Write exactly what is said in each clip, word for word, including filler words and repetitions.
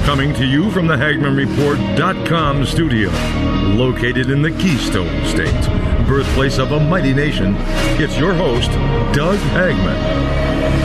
Coming to you from the Hagman Report dot com studio, located in the Keystone State, birthplace of a mighty nation, it's your host, Doug Hagman.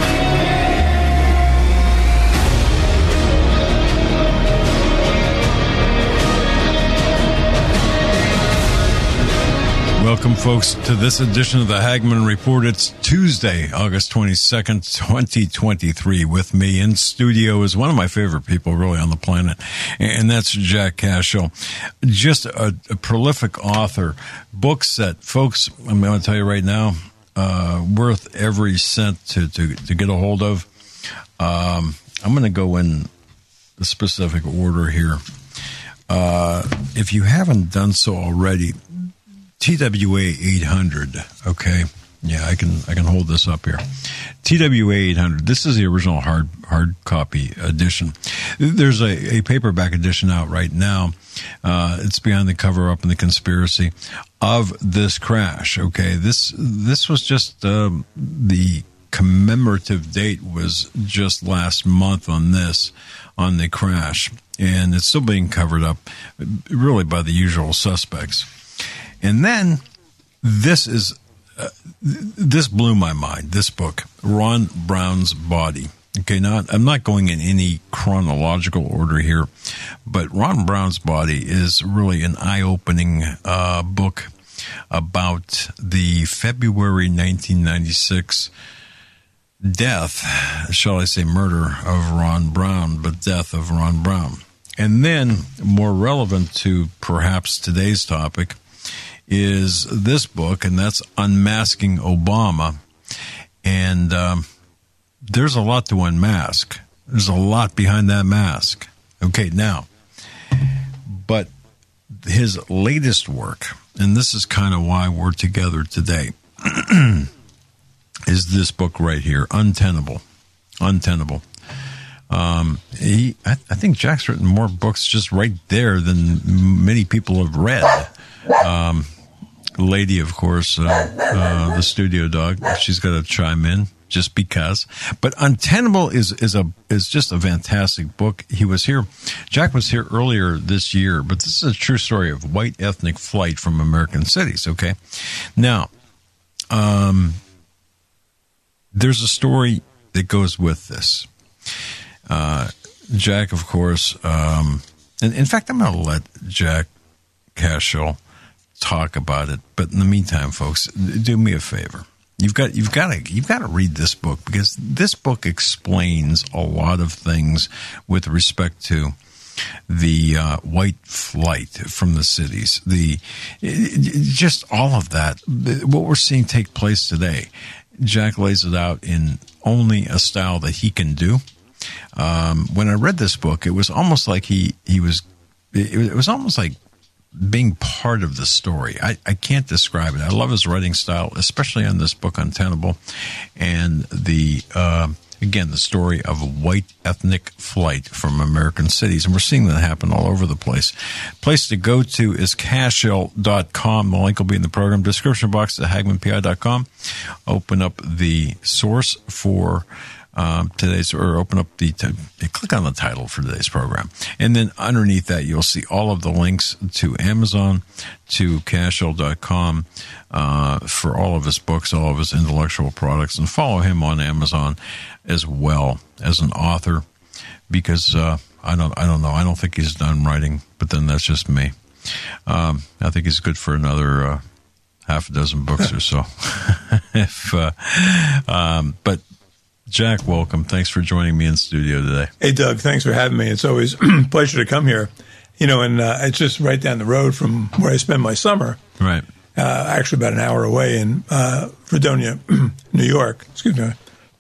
Welcome, folks, to this edition of the Hagman Report. It's Tuesday, August twenty-second, twenty twenty-three. With me in studio is one of my favorite people, really, on the planet, and that's Jack Cashill. Just a, a prolific author. Books that, folks, I'm going to tell you right now, uh, worth every cent to, to, to get a hold of. Um, I'm going to go in the specific order here. Uh, if you haven't done so already, T W A eight hundred, okay? Yeah, I can I can hold this up here. T W A eight hundred. This is the original hard hard copy edition. There's a, a paperback edition out right now. Uh, it's behind the cover up in the conspiracy of this crash, okay? This this was just um, the commemorative date was just last month on this, on the crash. And it's still being covered up really by the usual suspects. And then this is uh, this blew my mind. This book, Ron Brown's Body. Okay, now I'm not going in any chronological order here, but Ron Brown's Body is really an eye-opening uh, book about the February nineteen ninety-six death, shall I say, murder of Ron Brown, but death of Ron Brown. And then, more relevant to perhaps today's topic, is this book, and that's Unmasking Obama. And um, there's a lot to unmask. There's a lot behind that mask. Okay, now, but his latest work, and this is kind of why we're together today, is this book right here, Untenable. Untenable. Um, he, I, I think Jack's written more books just right there than many people have read. Um, lady, of course, uh, uh, the studio dog, she's got to chime in just because. But Untenable is, is a, is just a fantastic book. He was here, Jack was here earlier this year, but this is a true story of white ethnic flight from American cities. Okay. Now, um, there's a story that goes with this. Uh, Jack, of course, um, and in fact, I'm going to let Jack Cashill talk about it. But in the meantime, folks, do me a favor. You've got you've got to you've got to read this book, because this book explains a lot of things with respect to the uh, white flight from the cities, the just all of that. What we're seeing take place today. Jack lays it out in only a style that he can do. Um, when I read this book, it was almost like he he was it was almost like being part of the story. I, I can't describe it. I love his writing style, especially on this book, Untenable, and the uh, again the story of white ethnic flight from American cities, and we're seeing that happen all over the place. Place to go to is Cashill dot com. The link will be in the program description box at Hagman P I dot com. Open up the source for Um, today's, or open up the, t- click on the title for today's program. And then underneath that, you'll see all of the links to Amazon, to Cashill dot com, uh, for all of his books, all of his intellectual products, and follow him on Amazon as well as an author, because, uh, I don't, I don't know. I don't think he's done writing, but then that's just me. Um, I think he's good for another, uh, half a dozen books or so. if, uh, um, but, Jack, welcome. Thanks for joining me in studio today. Hey, Doug. Thanks for having me. It's always a pleasure to come here. You know, and uh, it's just right down the road from where I spend my summer. Right. Uh, actually, about an hour away in uh, Fredonia, New York. Excuse me.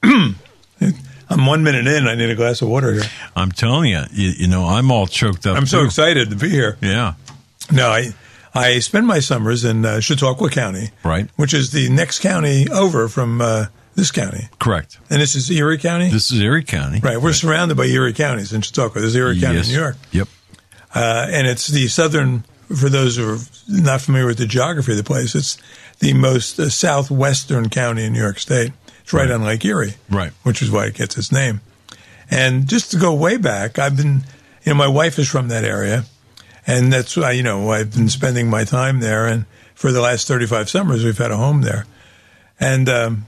I'm one minute in. I need a glass of water here. I'm telling you, you, you know, I'm all choked up. I'm too. so excited to be here. Yeah. No, I I spend my summers in uh, Chautauqua County, right, which is the next county over from Uh, this county. Correct. And this is Erie County? This is Erie County. Right. We're right. surrounded by Erie counties in Chautauqua. There's Erie County yes. in New York. Yep. Uh, and it's the southern, for those who are not familiar with the geography of the place, it's the most uh, southwestern county in New York State. It's right, right on Lake Erie. Right. Which is why it gets its name. And just to go way back, I've been you know, my wife is from that area, and that's why, you know, I've been spending my time there. And for the last thirty-five summers, we've had a home there. And um,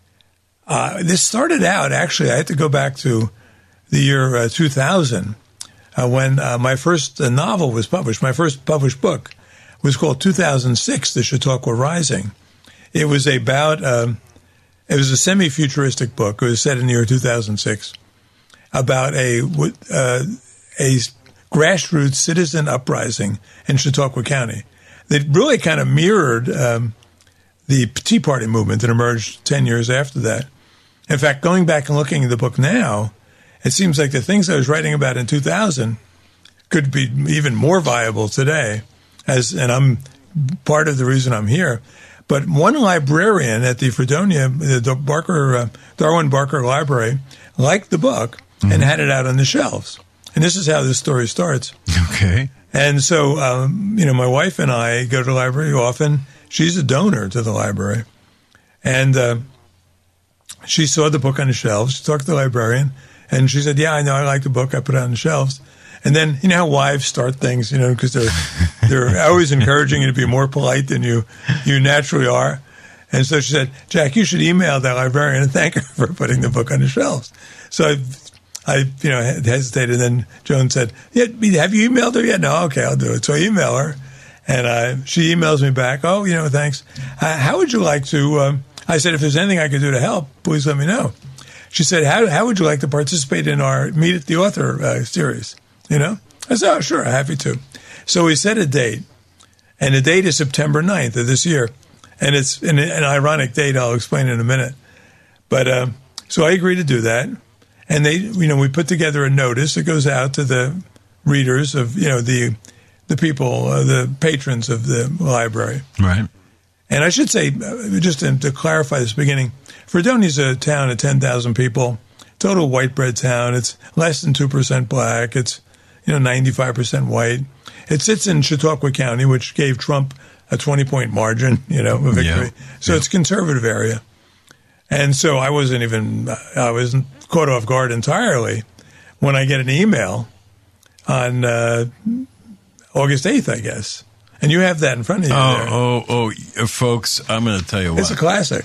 uh, this started out, actually, I had to go back to the year uh, two thousand uh, when uh, my first uh, novel was published. My first published book was called two thousand six, The Chautauqua Rising. It was about, um, it was a semi-futuristic book. It was set in the year two thousand six about a, uh, a grassroots citizen uprising in Chautauqua County. That really kind of mirrored um, the Tea Party movement that emerged ten years after that. In fact, going back and looking at the book now, it seems like the things I was writing about in two thousand could be even more viable today. As and I'm part of the reason I'm here. But one librarian at the Fredonia, the Barker, uh, Darwin Barker Library, liked the book mm-hmm. and had it out on the shelves. And this is how this story starts. Okay. And so, um, you know, my wife and I go to the library often. She's a donor to the library. And uh, she saw the book on the shelves. She talked to the librarian. And she said, yeah, I know, I like the book. I put it on the shelves. And then, you know how wives start things, you know, because they're, they're always encouraging you to be more polite than you, you naturally are. And so she said, Jack, you should email that librarian and thank her for putting the book on the shelves. So I I, you know, hesitated. And then Joan said, yeah, have you emailed her yet? No, okay, I'll do it. So I email her, and uh, she emails me back, oh, you know, thanks. Uh, how would you like to, um, I said, if there's anything I could do to help, please let me know. She said, how how would you like to participate in our Meet at the Author uh, series? You know? I said, oh, sure, happy to. So we set a date, and the date is September ninth of this year. And it's an, an ironic date, I'll explain in a minute. But um, so I agreed to do that. And they, you know, we put together a notice that goes out to the readers of, you know, the the people, uh, the patrons of the library. Right. And I should say, uh, just to, to clarify this beginning, Fredonia is a town of ten thousand people, total white bread town. It's less than two percent black. It's, you know, ninety-five percent white. It sits in Chautauqua County, which gave Trump a twenty-point margin, you know, a victory. Yeah. So yeah. It's a conservative area. And so I wasn't even, I wasn't caught off guard entirely when I get an email on uh, August eighth, I guess. And you have that in front of you oh, there. Oh, oh, oh, folks, I'm going to tell you what. It's a classic.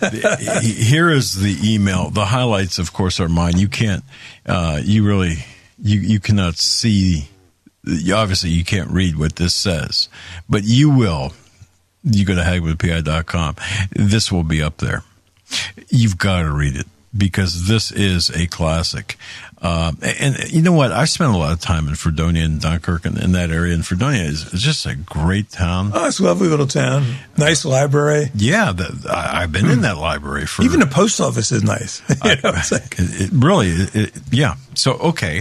Here is the email. The highlights, of course, are mine. You can't, uh, you really, you, you cannot see, obviously you can't read what this says, but you will. You go to hagman p i dot com. This will be up there. You've got to read it, because this is a classic. Uh, and you know what? I spent a lot of time in Fredonia and Dunkirk and in that area. And Fredonia is just a great town. Oh, it's a lovely little town. Nice library. Yeah, the, I, I've been mm. in that library for... Even the post office is nice. you know, I, like, it, it really, it, it, yeah. So, okay.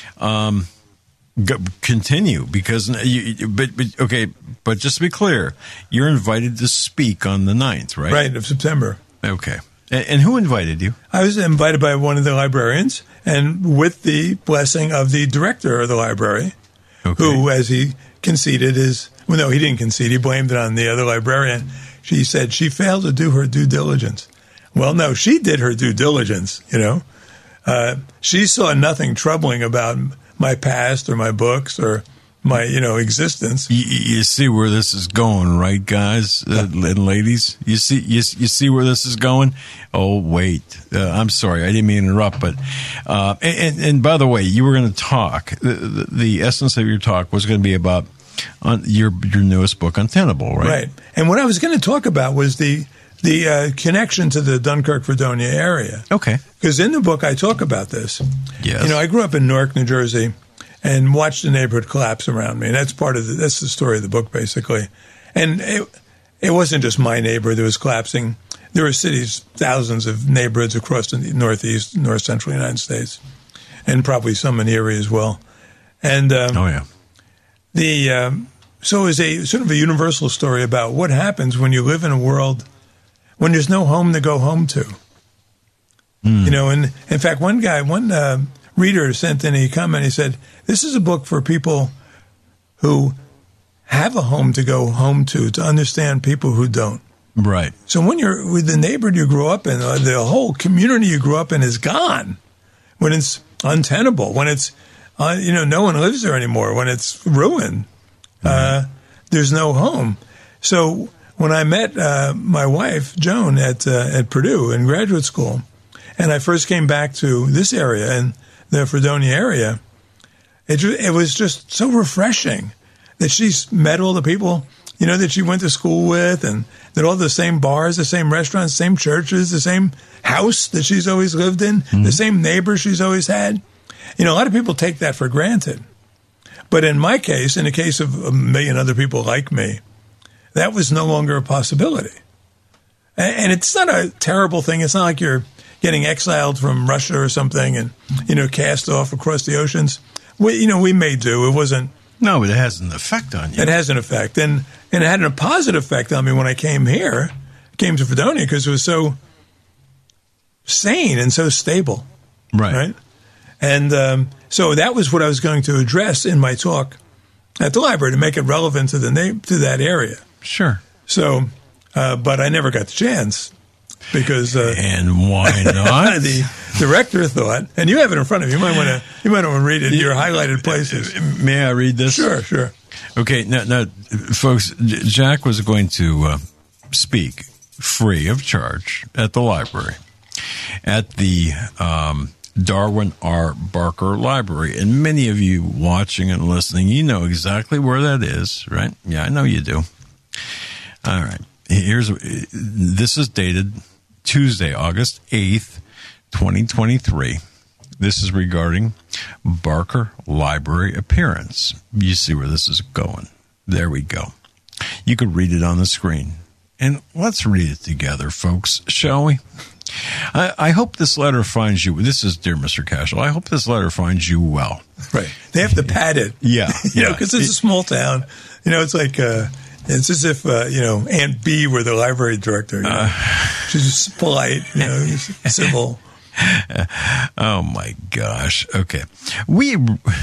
Um, go, continue, because... You, but, but okay, but just to be clear, you're invited to speak on the ninth, right? Right, of September. Okay. And, and who invited you? I was invited by one of the librarians, and with the blessing of the director of the library, okay. who, as he conceded, is, well, no, he didn't concede. He blamed it on the other librarian. She said she failed to do her due diligence. Well, no, she did her due diligence, you know. Uh, she saw nothing troubling about my past or my books or my, you know, existence. You, you see where this is going, right, guys uh, and ladies? You see, you, you see where this is going? Oh, wait. Uh, I'm sorry, I didn't mean to interrupt, but uh, and, and by the way, you were going to talk. The, the, the essence of your talk was going to be about on your your newest book, Untenable, right? Right. And what I was going to talk about was the the uh, connection to the Dunkirk, Fredonia area. Okay. Because in the book, I talk about this. Yes. You know, I grew up in Newark, New Jersey, and watched the neighborhood collapse around me. And that's part of the, that's the story of the book, basically. And it, it wasn't just my neighborhood that was collapsing. There were cities, thousands of neighborhoods across the northeast, north central United States, and probably some in Erie as well. And um, oh yeah, the um, so it was a sort of a universal story about what happens when you live in a world when there's no home to go home to. Mm. You know, and in fact, one guy, one uh, reader sent in a comment. He said, "This is a book for people who have a home to go home to, to understand people who don't." Right. So when you're with the neighborhood you grew up in, the whole community you grew up in is gone. When it's untenable, when it's uh, you know, no one lives there anymore. When it's ruined, mm-hmm. uh, there's no home. So when I met uh, my wife, Joan, at uh, at Purdue in graduate school, and I first came back to this area in the Fredonia area, it, it was just so refreshing that she's met all the people, you know, that she went to school with, and that all the same bars, the same restaurants, same churches, the same house that she's always lived in, mm-hmm. the same neighbors she's always had. You know, a lot of people take that for granted. But in my case, in the case of a million other people like me, that was no longer a possibility. And it's not a terrible thing. It's not like you're getting exiled from Russia or something and, you know, cast off across the oceans. We, you know, we may do. It wasn't. No, but it has an effect on you. It has an effect. And, and it had a positive effect on me when I came here, came to Fredonia, because it was so sane and so stable. Right. Right. And um, so that was what I was going to address in my talk at the library to make it relevant to the na- to that area. Sure. So, uh, but I never got the chance because. Uh, and why not? The director thought, and you have it in front of you. You might want to. You might want to read it. Your highlighted places. May I read this? Sure, sure. Okay, now, now folks, Jack was going to uh, speak free of charge at the library, at the um, Darwin R. Barker Library. And many of you watching and listening, you know exactly where that is, right? Yeah, I know you do. All right. Here's this is dated Tuesday, August eighth, twenty twenty-three. This is regarding Barker Library appearance. You see where this is going. There we go. You could read it on the screen. And let's read it together, folks, shall we? I, I hope this letter finds you. This is Dear Mister Cashel. I hope this letter finds you well. Right. They have to pad it. Yeah. You know, because it's a small town. You know, it's like, uh, it's as if, uh, you know, Aunt B were the library director. You know? uh, She's just polite, you know, civil. Oh my gosh. Okay. We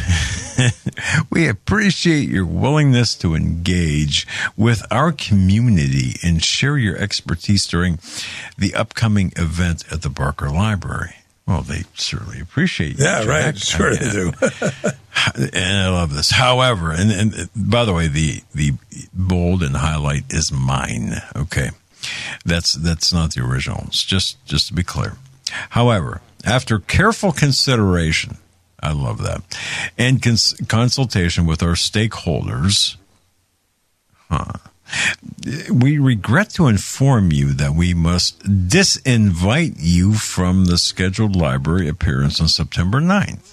we appreciate your willingness to engage with our community and share your expertise during the upcoming event at the Barker Library. Well, they certainly appreciate you. Yeah, Jack. right. Sure I mean, they do. And I love this. However, and, and by the way, the the bold and highlight is mine. Okay. That's that's not the original. It's just just to be clear. However, after careful consideration, I love that, and cons- consultation with our stakeholders, huh, we regret to inform you that we must disinvite you from the scheduled library appearance on September ninth.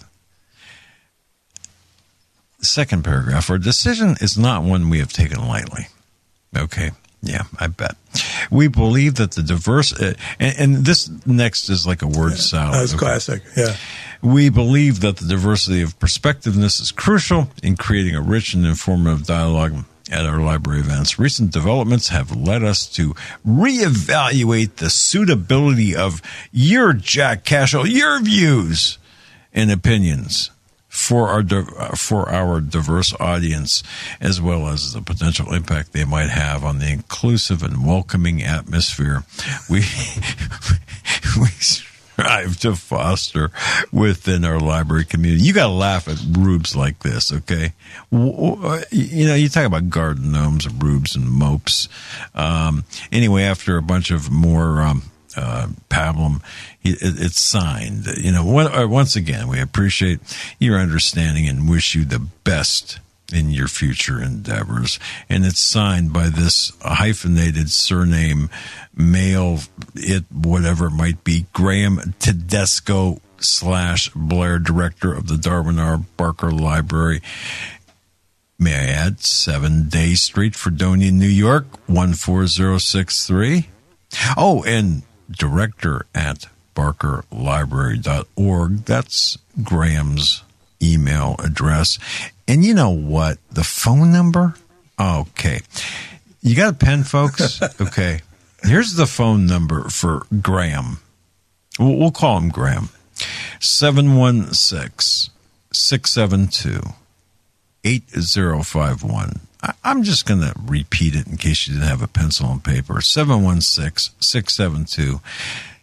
Second paragraph, our decision is not one we have taken lightly. Okay. Yeah, I bet. We believe that the diverse, uh, and, and this next is like a word yeah, salad. That's okay. classic, yeah. We believe that the diversity of perspectiveness is crucial in creating a rich and informative dialogue at our library events. Recent developments have led us to reevaluate the suitability of your Jack Cashel, your views and opinions for our for our diverse audience, as well as the potential impact they might have on the inclusive and welcoming atmosphere we we strive to foster within our library community. You got to laugh at rubes like this, okay? You know, you talk about garden gnomes, rubes, and mopes. Um, anyway, after a bunch of more um, uh, pablum, it, it's signed. You know, once again, we appreciate your understanding and wish you the best in your future endeavors. And it's signed by this hyphenated surname, male, it, whatever it might be, Graham Tedesco slash Blair, director of the Darwin R. Barker Library. May I add, seven Day Street, Fredonia, New York, one four zero six three. Oh, and director at barker library dot org. That's Graham's email address. And you know what? The phone number? Okay. You got a pen, folks? Okay. Here's the phone number for Graham. We'll, we'll call him Graham. seven one six, six seven two, eight zero five one. I, I'm just going to repeat it in case you didn't have a pencil and paper. seven one six, six seven two, eight zero five one.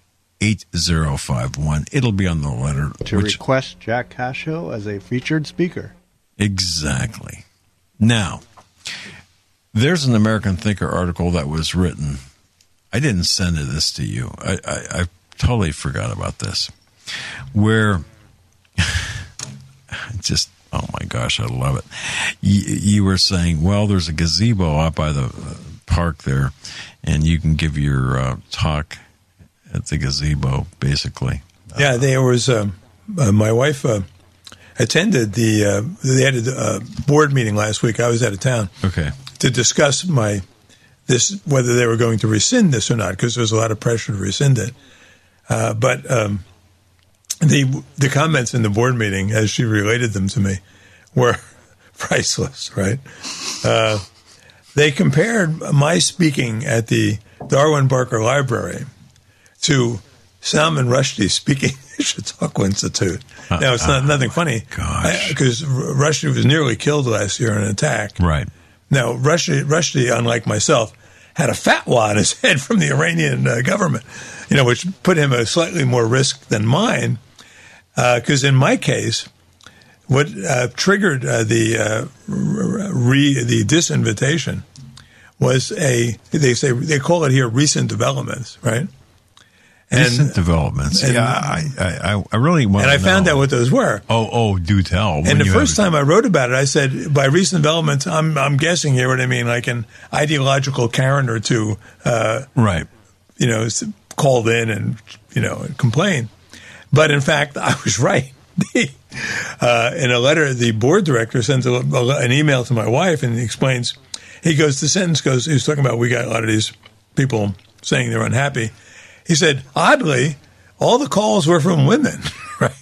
eight zero five one. It'll be on the letter. To which, request Jack Cashill as a featured speaker. Exactly. Now, there's an American Thinker article that was written. I didn't send this to you. I, I, I totally forgot about this. Where, just, oh my gosh, I love it. You, you were saying, well, there's a gazebo out by the park there, and you can give your uh, talk at the gazebo, basically. Yeah, there was, uh, uh, my wife uh, attended the, uh, they had a uh, board meeting last week. I was out of town. Okay. To discuss my, this, whether they were going to rescind this or not, because there was a lot of pressure to rescind it. Uh, but um, the the comments in the board meeting, as she related them to me, were priceless, right? Uh, they compared my speaking at the Darwin Barker Library to Salman Rushdie speaking at the Chautauqua Institute. Uh, now, it's not uh, nothing funny, because Rushdie was nearly killed last year in an attack. Right. Now, Rushdie, Rushdie, unlike myself, had a fatwa on his head from the Iranian uh, government, you know, which put him at slightly more risk than mine. Because uh, in my case, what uh, triggered uh, the uh, re, the disinvitation was a, they say, they call it here recent developments, right? And, recent developments. And, yeah, I, I, I really want to know. And I found out what those were. Oh, oh, do tell. And the first time I wrote about it, I said, by recent developments, I'm I'm guessing here what I mean, like an ideological Karen or two, uh, right? You know, called in and you know and complained. But in fact, I was right. uh, in a letter, the board director sends a, a, an email to my wife and he explains. He goes, the sentence goes. He was talking about we got a lot of these people saying they're unhappy. He said, oddly, all the calls were from women, right?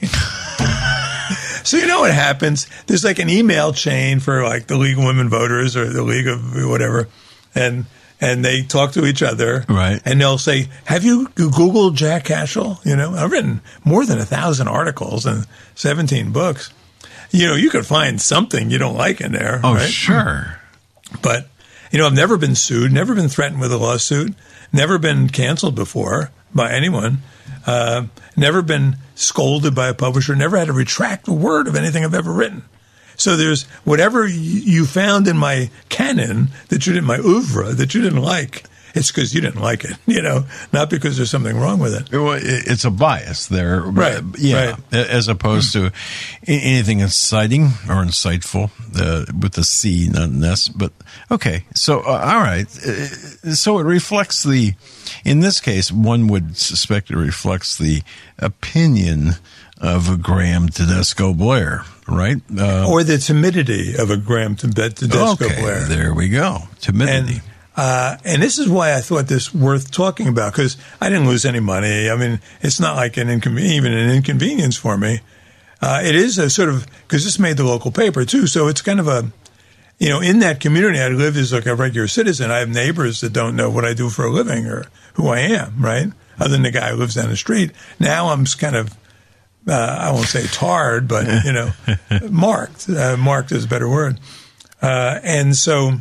So you know what happens? There's like an email chain for like the League of Women Voters or the League of whatever, and and they talk to each other, right? And they'll say, "Have you Googled Jack Cashill?" You know, I've written more than a thousand articles and seventeen books. You know, you could find something you don't like in there. Oh, right? Sure. But you know, I've never been sued, never been threatened with a lawsuit. Never been canceled before by anyone. Uh, never been scolded by a publisher. Never had to retract a word of anything I've ever written. So there's whatever you found in my canon that you didn't, my oeuvre that you didn't like. It's because you didn't like it, you know, not because there's something wrong with it. Well, it's a bias there, right? Yeah, right. As opposed to anything inciting or insightful uh, with the C, not an S. But okay, so uh, all right, so it reflects the. In this case, one would suspect it reflects the opinion of Graham Tedesco Blair, right? Uh, or the timidity of a Graham Tedesco okay, Blair. There we go, timidity. And, Uh, and this is why I thought this worth talking about, because I didn't lose any money. I mean, it's not like an incon- even an inconvenience for me. Uh, it is a sort of, because this made the local paper too, so it's kind of a, you know, in that community I live as like a regular citizen. I have neighbors that don't know what I do for a living or who I am, right? Other than the guy who lives down the street. Now I'm kind of, uh, I won't say tarred, but, you know, marked. Uh, marked is a better word. Uh, and so...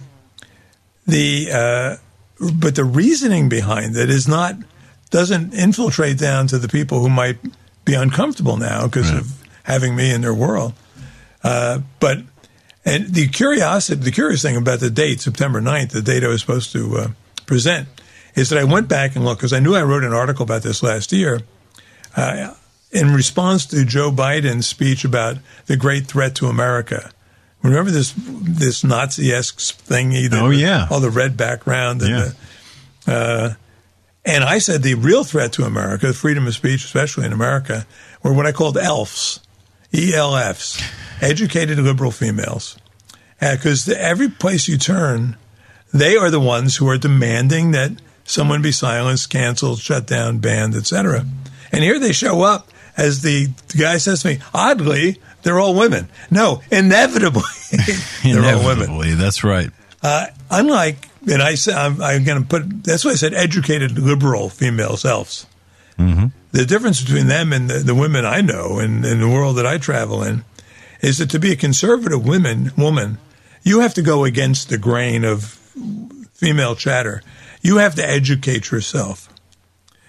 The uh, but the reasoning behind it is not doesn't infiltrate down to the people who might be uncomfortable now because right. of having me in their world. Uh, but and the curiosity, the curious thing about the date, September ninth, the date I was supposed to uh, present, is that I went back and looked because I knew I wrote an article about this last year uh, in response to Joe Biden's speech about the great threat to America. Remember this this Nazi-esque thing? He did oh, yeah. All the red background. And, yeah. the, uh, and I said the real threat to America, freedom of speech, especially in America, were what I called ELFs, E L Fs, educated liberal females. Because uh, every place you turn, they are the ones who are demanding that someone be silenced, canceled, shut down, banned, et cetera. And here they show up as the, the guy says to me, oddly, they're all women. No, inevitably, they're inevitably, all women. That's right. Uh, unlike, and I, I'm, I'm going to put, that's why I said educated liberal female selves. Mm-hmm. The difference between them and the, the women I know and in the world that I travel in is that to be a conservative women, woman, you have to go against the grain of female chatter. You have to educate yourself.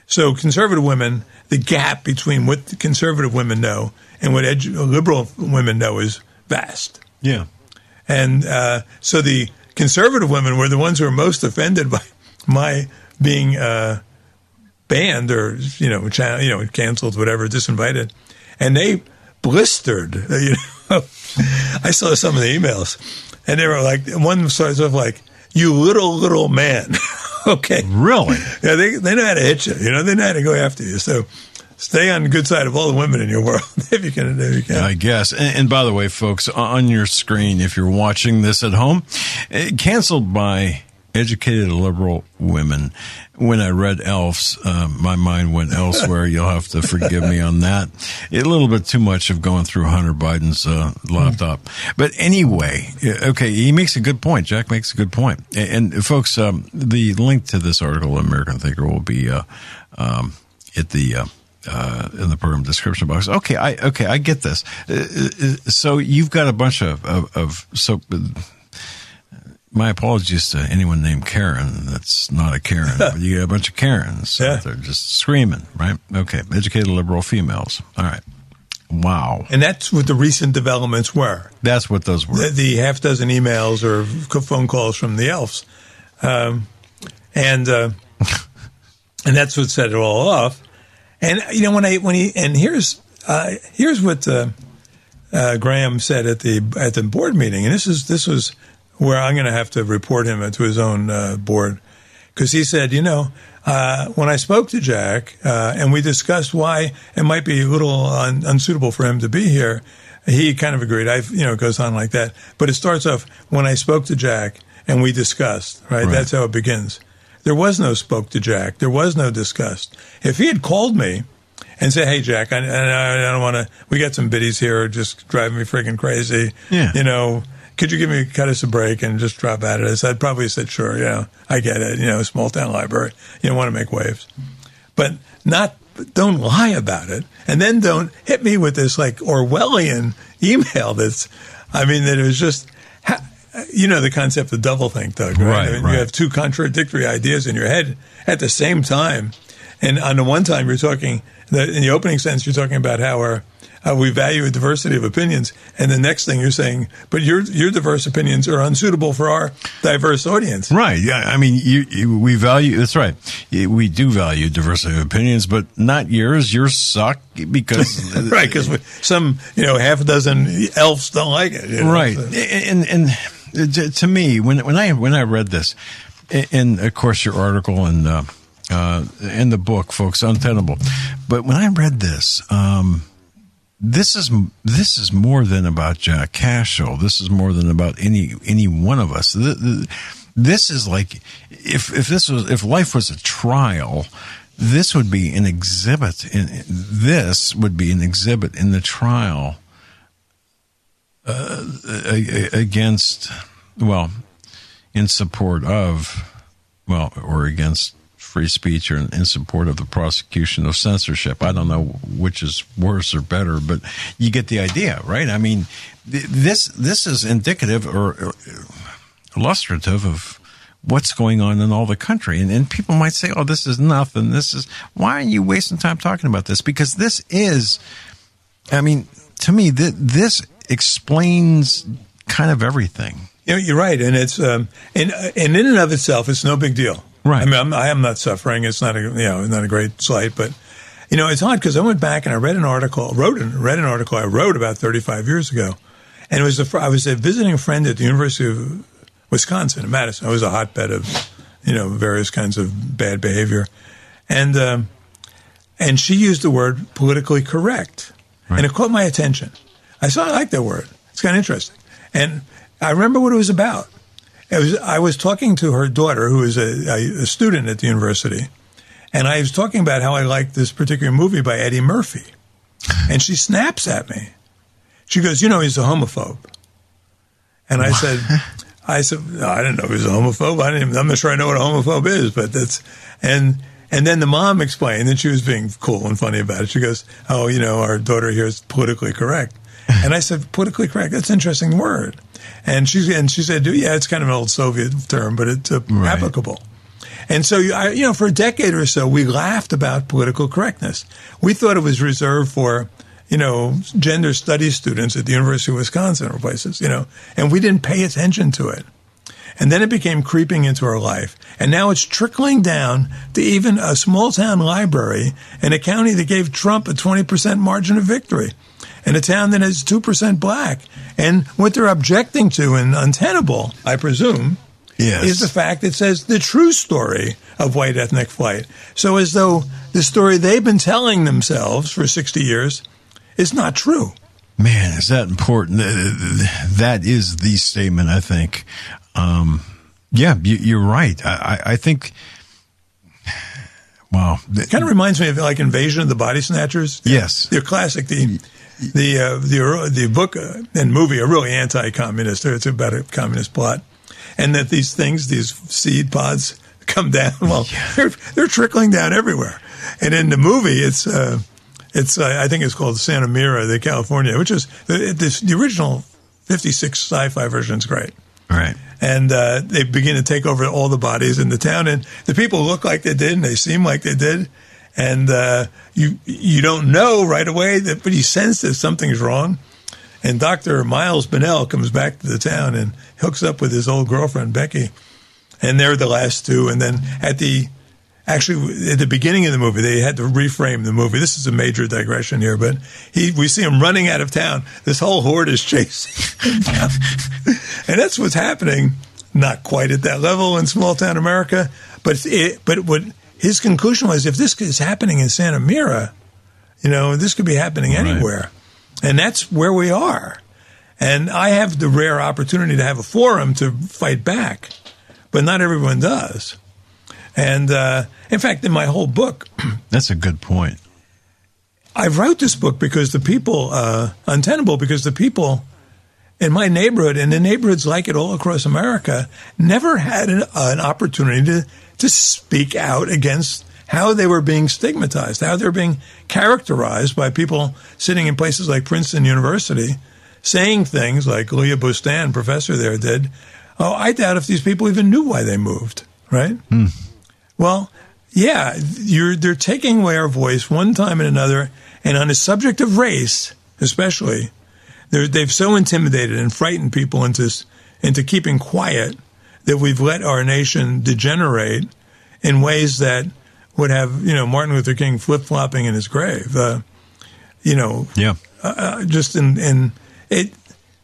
So conservative women, the gap between what the conservative women know and what edu- liberal women know is vast. Yeah. And uh, so the conservative women were the ones who were most offended by my being uh, banned or, you know, cha- you know, canceled, whatever, disinvited. And they blistered, you know. I saw some of the emails, and they were like, one starts off like, "You little, little man." Okay. Really? Yeah, they they know how to hit you. You know, they know how to go after you. So stay on the good side of all the women in your world if you can. If you can. I guess. And, and by the way, folks, on your screen, if you're watching this at home, canceled by educated liberal women. When I read Elfs, uh, my mind went elsewhere. You'll have to forgive me on that. A little bit too much of going through Hunter Biden's uh, laptop. But anyway, okay, he makes a good point. Jack makes a good point. And, and folks, um, the link to this article in American Thinker will be uh, um, at the uh, uh, in the program description box. Okay, I okay, I get this. Uh, so you've got a bunch of of, of so. My apologies to anyone named Karen. That's not a Karen. But you get a bunch of Karens. Yeah. They're just screaming, right? Okay. Educated liberal females. All right. Wow. And that's what the recent developments were. That's what those were. The, the half dozen emails or phone calls from the elves. Um, and uh, and that's what set it all off. And, you know, when I, when he, and here's, uh, here's what uh, uh, Graham said at the, at the board meeting. And this is, this was, where I'm going to have to report him to his own uh, board, because he said, you know, uh, when I spoke to Jack uh, and we discussed why it might be a little un- unsuitable for him to be here, he kind of agreed. I, you know, it goes on like that. But it starts off, when I spoke to Jack and we discussed, right? Right. That's how it begins. There was no spoke to Jack. There was no discussed. If he had called me and said, "Hey, Jack, I, I, I don't want to, we got some biddies here just driving me freaking crazy. Yeah. You know, could you give me, cut us a break and just drop out of this?" I'd probably said, "Sure, yeah, I get it. You know, small town library, you don't want to make waves." But not, don't lie about it. And then don't hit me with this like Orwellian email that's, I mean, that it was just, you know, the concept of doublethink, Doug, right? Right, I mean, right. You have two contradictory ideas in your head at the same time. And on the one time, you're talking, in the opening sentence, you're talking about how our, Uh, we value a diversity of opinions, and the next thing you're saying, but your your diverse opinions are unsuitable for our diverse audience. Right. Yeah. I mean, you, you, we value, that's right. We do value diversity of opinions, but not yours. Yours suck because. Right. Because some, you know, half a dozen elves don't like it. You know, right. so. And, and to me, when, when I, when I read this, and of course your article and, uh, uh, and the book, folks, Untenable. But when I read this, um, This is this is more than about Jack Cashill. This is more than about any any one of us. This is like if if this was if life was a trial, this would be an exhibit. In, this would be an exhibit in the trial uh, against well, in support of well, or against free speech or in support of the prosecution of censorship. I don't know which is worse or better, but you get the idea, right? I mean, th- this this is indicative or, or illustrative of what's going on in all the country. And, and people might say, "Oh, this is nothing. This is why are you wasting time talking about this?" Because this is, I mean, to me, th- this explains kind of everything. You know, you're right, and it's um, and and in and of itself, it's no big deal. Right. I mean, I'm, I am not suffering. It's not a you know not a great sight, but you know, it's odd because I went back and I read an article, wrote an, read an article I wrote about thirty-five years ago, and it was a, I was visiting a friend at the University of Wisconsin in Madison. It was a hotbed of you know various kinds of bad behavior, and um, and she used the word politically correct, right. And it caught my attention. I saw I like that word. It's kind of interesting, and I remember what it was about. It was, I was talking to her daughter, who is a, a student at the university, and I was talking about how I liked this particular movie by Eddie Murphy. And she snaps at me. She goes, "You know, he's a homophobe." And I said, I said, no, I didn't know he was a homophobe. I didn't even, I'm not sure I know what a homophobe is, but that's, and, and then the mom explained, and she was being cool and funny about it. She goes, "Oh, you know, our daughter here is politically correct." And I said, "Politically correct? That's an interesting word." And she and she said, "Yeah, it's kind of an old Soviet term, but it's uh, right. applicable." And so, I, you know, for a decade or so, we laughed about political correctness. We thought it was reserved for, you know, gender studies students at the University of Wisconsin or places, you know, and we didn't pay attention to it. And then it became creeping into our life. And now it's trickling down to even a small town library in a county that gave Trump a twenty percent margin of victory, in a town that is two percent black. And what they're objecting to in Untenable, I presume, yes. is the fact that says the true story of white ethnic flight. So as though the story they've been telling themselves for sixty years is not true. Man, is that important? That is the statement, I think. Um, yeah, you, you're right. I, I think, wow. It kind of reminds me of like Invasion of the Body Snatchers. Yes. They're classic. The the uh, the the book and movie are really anti-communist. It's about a communist plot. And that these things, these seed pods come down. Well, yeah. they're, they're trickling down everywhere. And in the movie, it's, uh, it's uh, I think it's called Santa Mira, the California, which is, the, the, the original fifty-six sci-fi version is great. Right. And uh, they begin to take over all the bodies in the town. And the people look like they did, and they seem like they did. And uh, you you don't know right away, that, but you sense that something's wrong. And Doctor Miles Bennell comes back to the town and hooks up with his old girlfriend, Becky. And they're the last two. And then at the, actually, at the beginning of the movie, they had to reframe the movie. This is a major digression here, but he, we see him running out of town. This whole horde is chasing him down. And that's what's happening, not quite at that level in small town America. But it, but what his conclusion was, if this is happening in Santa Mira, you know, this could be happening anywhere. Right. And that's where we are. And I have the rare opportunity to have a forum to fight back, but not everyone does. And uh, in fact, in my whole book, that's a good point. I wrote this book because the people, uh, Untenable, because the people in my neighborhood and in neighborhoods like it all across America never had an, uh, an opportunity to, to speak out against how they were being stigmatized, how they were being characterized by people sitting in places like Princeton University, saying things like Leah Bustan, professor there, did. Oh, I doubt if these people even knew why they moved, right? Hmm. Well, yeah, you're, they're taking away our voice one time and another, and on the subject of race, especially, they've so intimidated and frightened people into into keeping quiet that we've let our nation degenerate in ways that would have, you know, Martin Luther King flip-flopping in his grave, uh, you know, yeah, uh, just in in it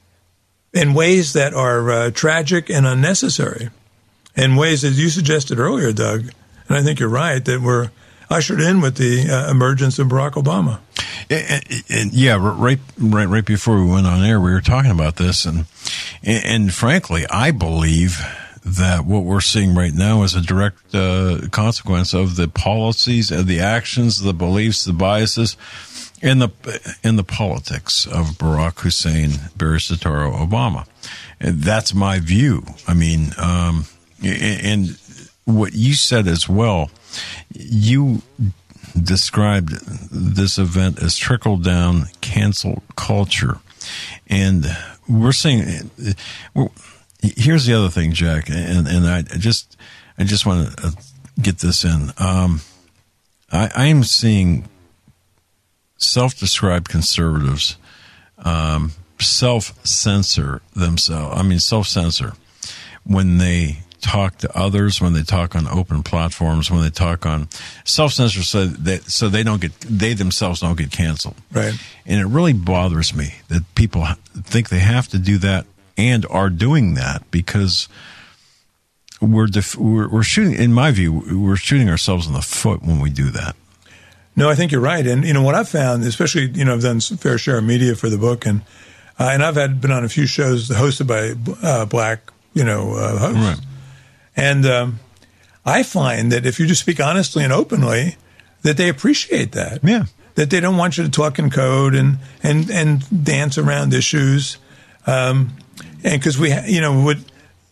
in ways that are uh, tragic and unnecessary, in ways that you suggested earlier, Doug, and I think you're right, that we're ushered in with the uh, emergence of Barack Obama. And, and, yeah, right, right, right before we went on air, we were talking about this, and and, and frankly, I believe that what we're seeing right now is a direct uh, consequence of the policies, of the actions, the beliefs, the biases, and the in the politics of Barack Hussein Barry-Soetoro Obama. And that's my view. I mean, um, and what you said as well, you described this event as trickle-down cancel culture. And we're seeing... We're, here's the other thing, Jack, and, and I just I just want to get this in. Um, I, I am seeing self-described conservatives um, self-censor themselves. I mean, self-censor when they talk to others, when they talk on open platforms, when they talk on self-censor, so that so they don't get they themselves don't get canceled. Right. And it really bothers me that people think they have to do that and are doing that because we're, def- we're we're shooting. In my view, we're shooting ourselves in the foot when we do that. No, I think you're right. And you know what I've found, especially you know I've done a fair share of media for the book, and uh, and I've had been on a few shows hosted by uh, black you know uh, hosts. Right. And um, I find that if you just speak honestly and openly, that they appreciate that. Yeah. That they don't want you to talk in code and and, and dance around issues. Um, and because we, ha- you know, what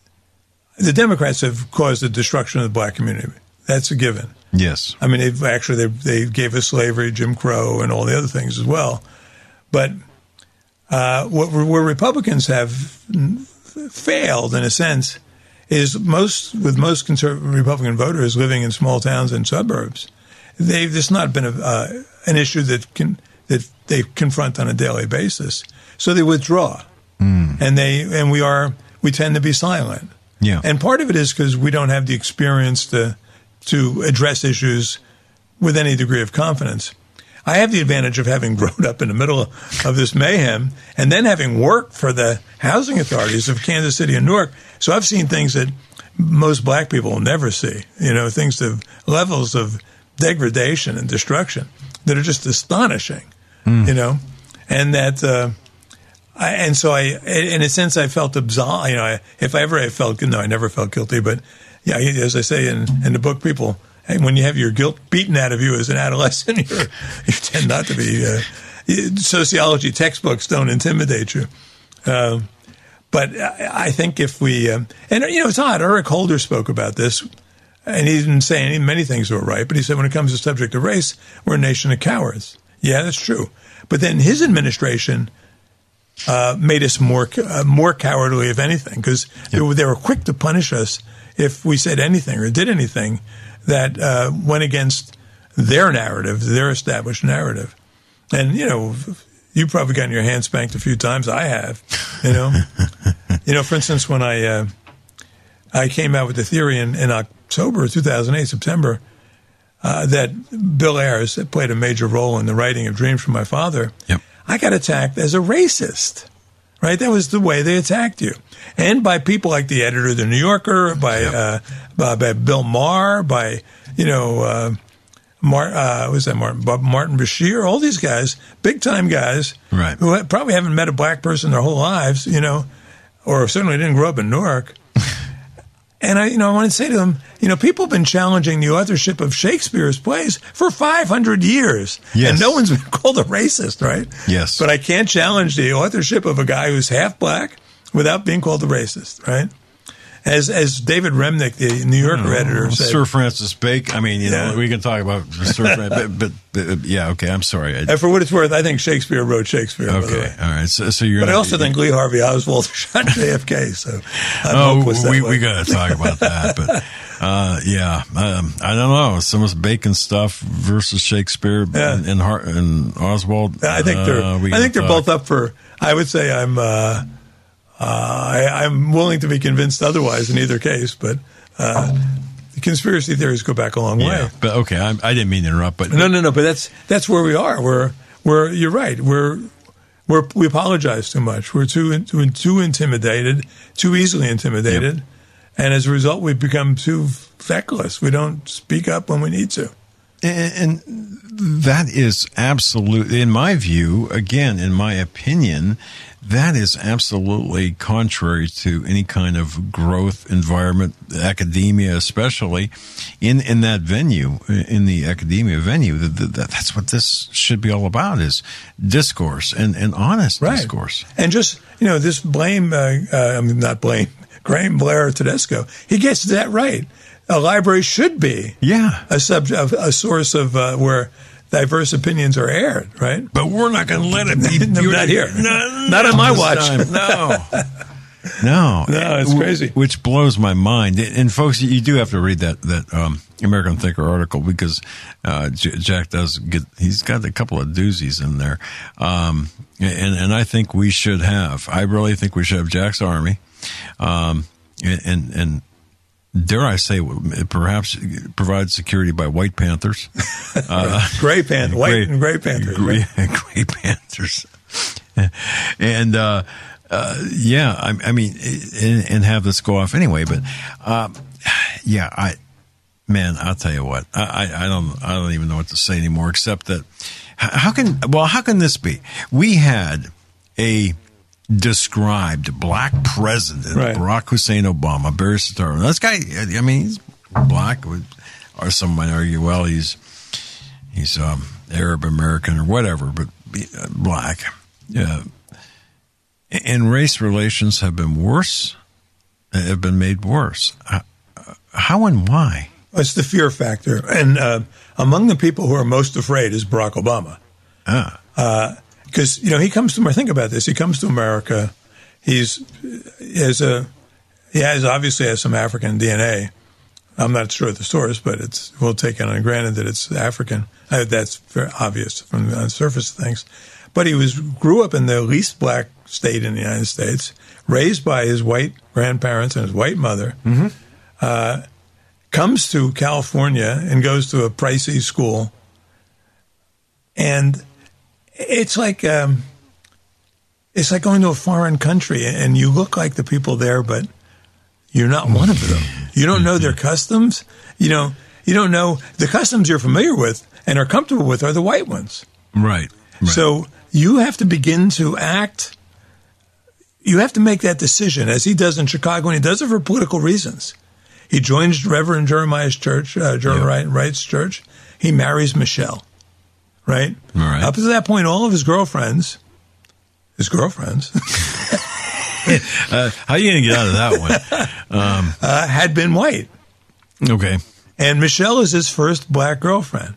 the Democrats have caused the destruction of the black community. That's a given. Yes. I mean, they've actually they, they gave us slavery, Jim Crow, and all the other things as well. But uh, what where Republicans have failed, in a sense, is most with most conservative Republican voters living in small towns and suburbs, they've this not been a, uh, an issue that can that they confront on a daily basis. So they withdraw, mm. and they and we are we tend to be silent. Yeah, and part of it is because we don't have the experience to to address issues with any degree of confidence. I have the advantage of having grown up in the middle of this mayhem and then having worked for the housing authorities of Kansas City and Newark. So I've seen things that most black people will never see, you know, things of levels of degradation and destruction that are just astonishing, mm. you know, and that, uh, I, and so I, in a sense, I felt absolved, you know, I, if I ever I felt, no, I never felt guilty, but yeah, as I say in, in the book, people, and when you have your guilt beaten out of you as an adolescent, you're, you tend not to be. Uh, sociology textbooks don't intimidate you. Uh, but I, I think if we, uh, and you know, it's odd. Eric Holder spoke about this, and he didn't say any, many things were right, but he said when it comes to the subject of race, we're a nation of cowards. Yeah, that's true. But then his administration uh, made us more uh, more cowardly, if anything, because yep. they, they were quick to punish us if we said anything or did anything that uh, went against their narrative, their established narrative. And, you know, you've probably gotten your hand spanked a few times. I have, you know. you know, for instance, when I uh, I came out with the theory in, in October of two thousand eight, September, uh, that Bill Ayers that played a major role in the writing of Dreams from My Father, yep. I got attacked as a racist. Right, that was the way they attacked you, and by people like the editor of the New Yorker, by yep. uh, by, by Bill Maher, by you know, uh, Mar- uh, was that Martin Martin Bashir, all these guys, big time guys, right. who probably haven't met a black person their whole lives, you know, or certainly didn't grow up in Newark. And I, you know, I want to say to them, you know, people have been challenging the authorship of Shakespeare's plays for five hundred years. Yes. And no one's been called a racist, right? Yes. But I can't challenge the authorship of a guy who's half black without being called a racist, right? As as David Remnick, the New Yorker know, editor, said. Sir Francis Bacon. I mean, you yeah. know, we can talk about Sir Francis, but, but, but yeah, okay, I'm sorry. I, and for what it's worth, I think Shakespeare wrote Shakespeare. Okay, all right. So, so you're. But not, I also you, think Lee Harvey Oswald shot J F K. So I'm oh, hopeless that we way. we got to talk about that. But uh, yeah, um, I don't know. Some of Bacon stuff versus Shakespeare yeah. and, and, Har- and Oswald. I think they're. Uh, I think they're talk. both up for. I would say I'm. Uh, Uh, I, I'm willing to be convinced otherwise in either case, but uh, the conspiracy theories go back a long yeah, way. But okay, I, I didn't mean to interrupt. But no, no, no. But that's that's where we are. We're we're. You're right. We're we're we apologize too much. We're too too, too intimidated, too easily intimidated, yep. and as a result, we've become too feckless. We don't speak up when we need to. And, and that is absolutely, in my view, again, in my opinion, that is absolutely contrary to any kind of growth environment, academia especially, in, in that venue, in the academia venue. That, that, that's what this should be all about, is discourse and, and honest right. discourse. And just, you know, this blame, uh, uh, I mean, not blame, Graham Blair Tedesco, he gets that right. A library should be yeah. a subject, a source of uh, where diverse opinions are aired, right? But we're not going to let it be. no, not here. No, not on my watch. Time. No. No. No, it's crazy. Which blows my mind. And folks, you do have to read that, that um, American Thinker article, because uh, J- Jack does get, he's got a couple of doozies in there. Um, and, and I think we should have, I really think we should have Jack's Army. Um, and, and, dare I say, perhaps provide security by White Panthers. Uh, gray Panthers. White gray, and Gray Panthers. Gray, right? Gray Panthers. and, uh, uh, yeah, I, I mean, and, and have this go off anyway. But, uh, yeah, I, man, I'll tell you what, I, I, I don't, I don't even know what to say anymore, except that, how can, well, how can this be? We had a described black president, right. Barack Hussein Obama, Barry Soetoro. This guy, I mean, he's black, or some might argue, well, he's he's um, Arab American or whatever, but black. Yeah, and race relations have been worse, have been made worse. How and why? It's the fear factor, and uh, among the people who are most afraid is Barack Obama. Ah. Uh, Because, you know, he comes to, think about this, he comes to America, he's, as a, he has obviously has some African D N A. I'm not sure of the source, but it's we'll take it on granted that it's African. Uh, that's very obvious from the surface of things. But he was grew up in the least black state in the United States, raised by his white grandparents and his white mother. Mm-hmm. Uh, comes to California and goes to a pricey school, and it's like um, it's like going to a foreign country, and you look like the people there, but you're not one of them. You don't know their customs. You know, you don't know the customs you're familiar with and are comfortable with are the white ones. Right. right. So you have to begin to act. You have to make that decision, as he does in Chicago, and he does it for political reasons. He joins Reverend Jeremiah's church, uh, Jeremiah yep. Wright's church. He marries Michelle, right? All right. Up to that point, all of his girlfriends, his girlfriends, uh, how are you going to get out of that one? Um, uh, had been white. Okay. And Michelle is his first black girlfriend.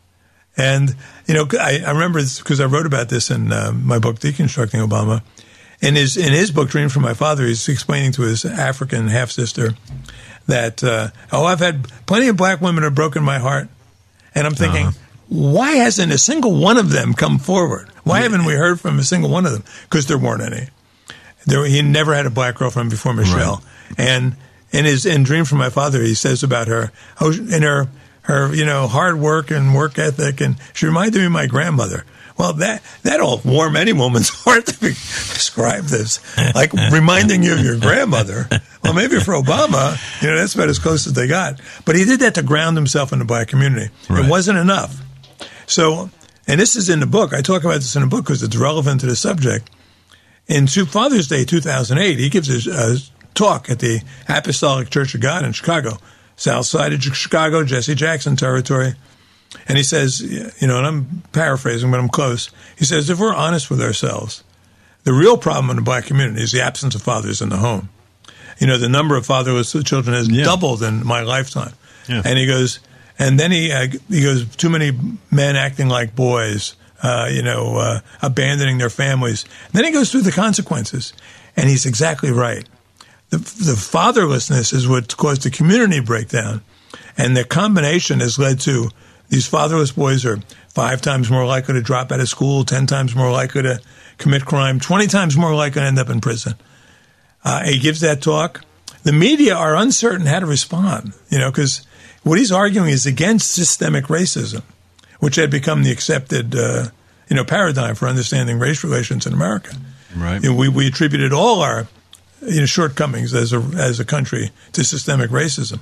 And, you know, I, I remember this because I wrote about this in uh, my book, Deconstructing Obama. In his, in his book, Dream from My Father, he's explaining to his African half-sister that, uh, oh, I've had plenty of black women who have broken my heart. And I'm thinking, uh-huh. why hasn't a single one of them come forward? Why yeah. haven't we heard from a single one of them? Because there weren't any. There, he never had a black girlfriend before Michelle. Right. And in his in Dream from My Father, he says about her, oh, in her, her, you know, hard work and work ethic, and she reminded me of my grandmother. Well, that that'll warm any woman's heart to describe this, like reminding you of your grandmother. Well, maybe for Obama, you know, that's about as close as they got. But he did that to ground himself in the black community. Right. It wasn't enough. So, and this is in the book. I talk about this in the book because it's relevant to the subject. In Father's Day two thousand eight, he gives his uh, talk at the Apostolic Church of God in Chicago, south side of Chicago, Jesse Jackson territory. And he says, you know, and I'm paraphrasing, but I'm close. He says, if we're honest with ourselves, the real problem in the black community is the absence of fathers in the home. You know, the number of fatherless children has yeah. doubled in my lifetime. Yeah. And he goes, and then he uh, he goes, too many men acting like boys, uh, you know, uh, abandoning their families. And then he goes through the consequences. And he's exactly right. The, the fatherlessness is what caused the community breakdown. And the combination has led to these fatherless boys are five times more likely to drop out of school, ten times more likely to commit crime, twenty times more likely to end up in prison. Uh, he gives that talk. The media are uncertain how to respond, you know, because what he's arguing is against systemic racism, which had become the accepted, uh, you know, paradigm for understanding race relations in America. Right. You know, we we attributed all our you know shortcomings as a as a country to systemic racism.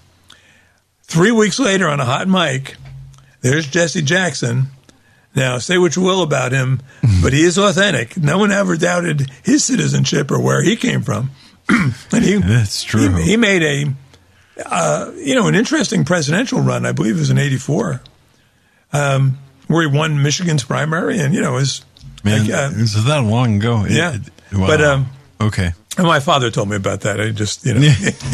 Three weeks later, on a hot mic, there's Jesse Jackson. Now, say what you will about him, but he is authentic. No one ever doubted his citizenship or where he came from. And he, That's true. He, he made a, uh, you know, an interesting presidential run. I believe it was in eighty-four, um, where he won Michigan's primary, and you know, it was man, like, uh, it was that long ago. Yeah, it, wow. but um, okay. And my father told me about that. I just, you know,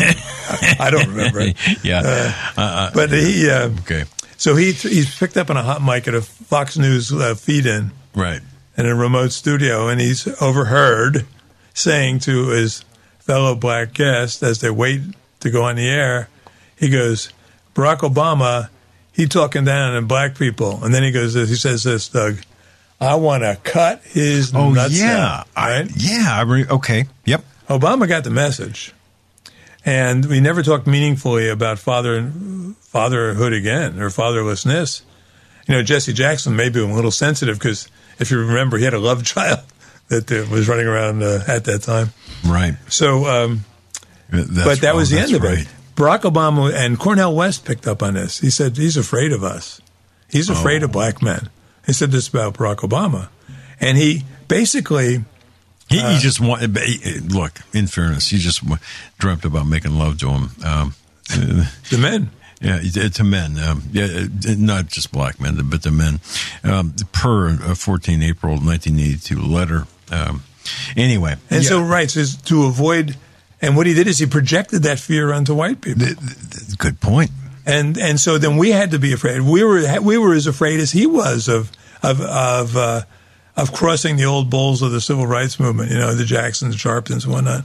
I don't remember it. Yeah, uh, uh, but he. Uh, okay. So he he's picked up on a hot mic at a Fox News uh, feed-in, right, in a remote studio, and he's overheard saying to his fellow black guest as they wait to go on the air, he goes, Barack Obama, he talking down on black people, and then he goes, he says this, Doug, I want to cut his oh, nuts yeah. out. Right? I, yeah, I re- okay, yep. Obama got the message. And we never talked meaningfully about father fatherhood again or fatherlessness. You know, Jesse Jackson may be a little sensitive because if you remember, he had a love child that uh, was running around uh, at that time. Right. So, um, that's, but that was oh, the end of right. it. Barack Obama and Cornel West picked up on this. He said, he's afraid of us. He's afraid oh. of black men. He said this about Barack Obama. And he basically... He, uh, he just wanted, look, in fairness, he just dreamt about making love to him. Um, the men. Yeah, to men. Um, yeah, not just black men, but the men. Um, per fourteenth of April nineteen eighty-two letter. Um, anyway. And yeah. so, right, so to avoid, and what he did is he projected that fear onto white people. The, the, good point. And and so then we had to be afraid. We were we were as afraid as he was of of of uh, of crossing the old bulls of the civil rights movement. You know, the Jacksons, Sharptons, and whatnot.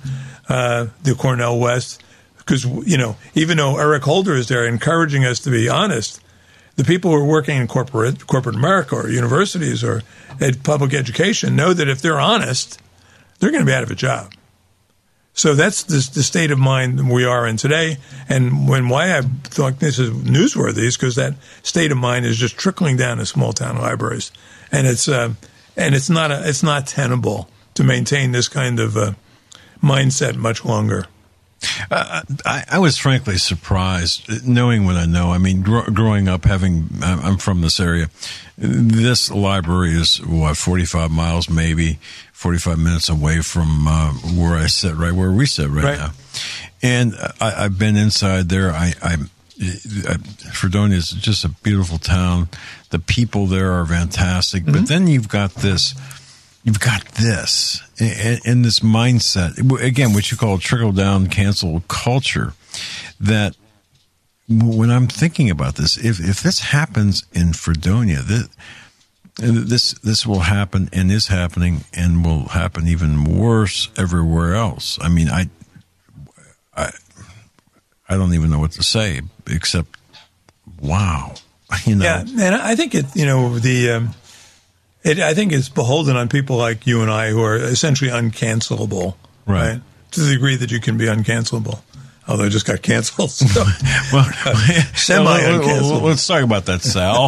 uh, the Cornell West, because, you know, even though Eric Holder is there encouraging us to be honest, the people who are working in corporate corporate America or universities or ed, public education know that if they're honest, they're going to be out of a job. So that's the, the state of mind we are in today. And when why I thought this is newsworthy is because that state of mind is just trickling down to small town libraries, and it's uh, and it's not a, it's not tenable to maintain this kind of uh, mindset much longer. Uh, I, I was frankly surprised, knowing what I know. I mean, gr- growing up, having I'm from this area. This library is what forty-five miles, maybe forty-five minutes away from uh, where I sit, right where we sit right, right. now. And I, I've been inside there. I, I, I Fredonia is just a beautiful town. The people there are fantastic. Mm-hmm. But then you've got this. You've got this and, and this mindset, again, what you call trickle-down cancel culture, that when I'm thinking about this, if if this happens in Fredonia, this, this, this will happen and is happening and will happen even worse everywhere else. I mean, I, I, I don't even know what to say except, wow. You know? Yeah, and I think it, you know, the... Um, It, I think it's beholden on people like you and I who are essentially uncancelable, right? right? To the degree that you can be uncancelable. Although I just got canceled. So. well, semi-uncancelable. Let's talk about that, Sal.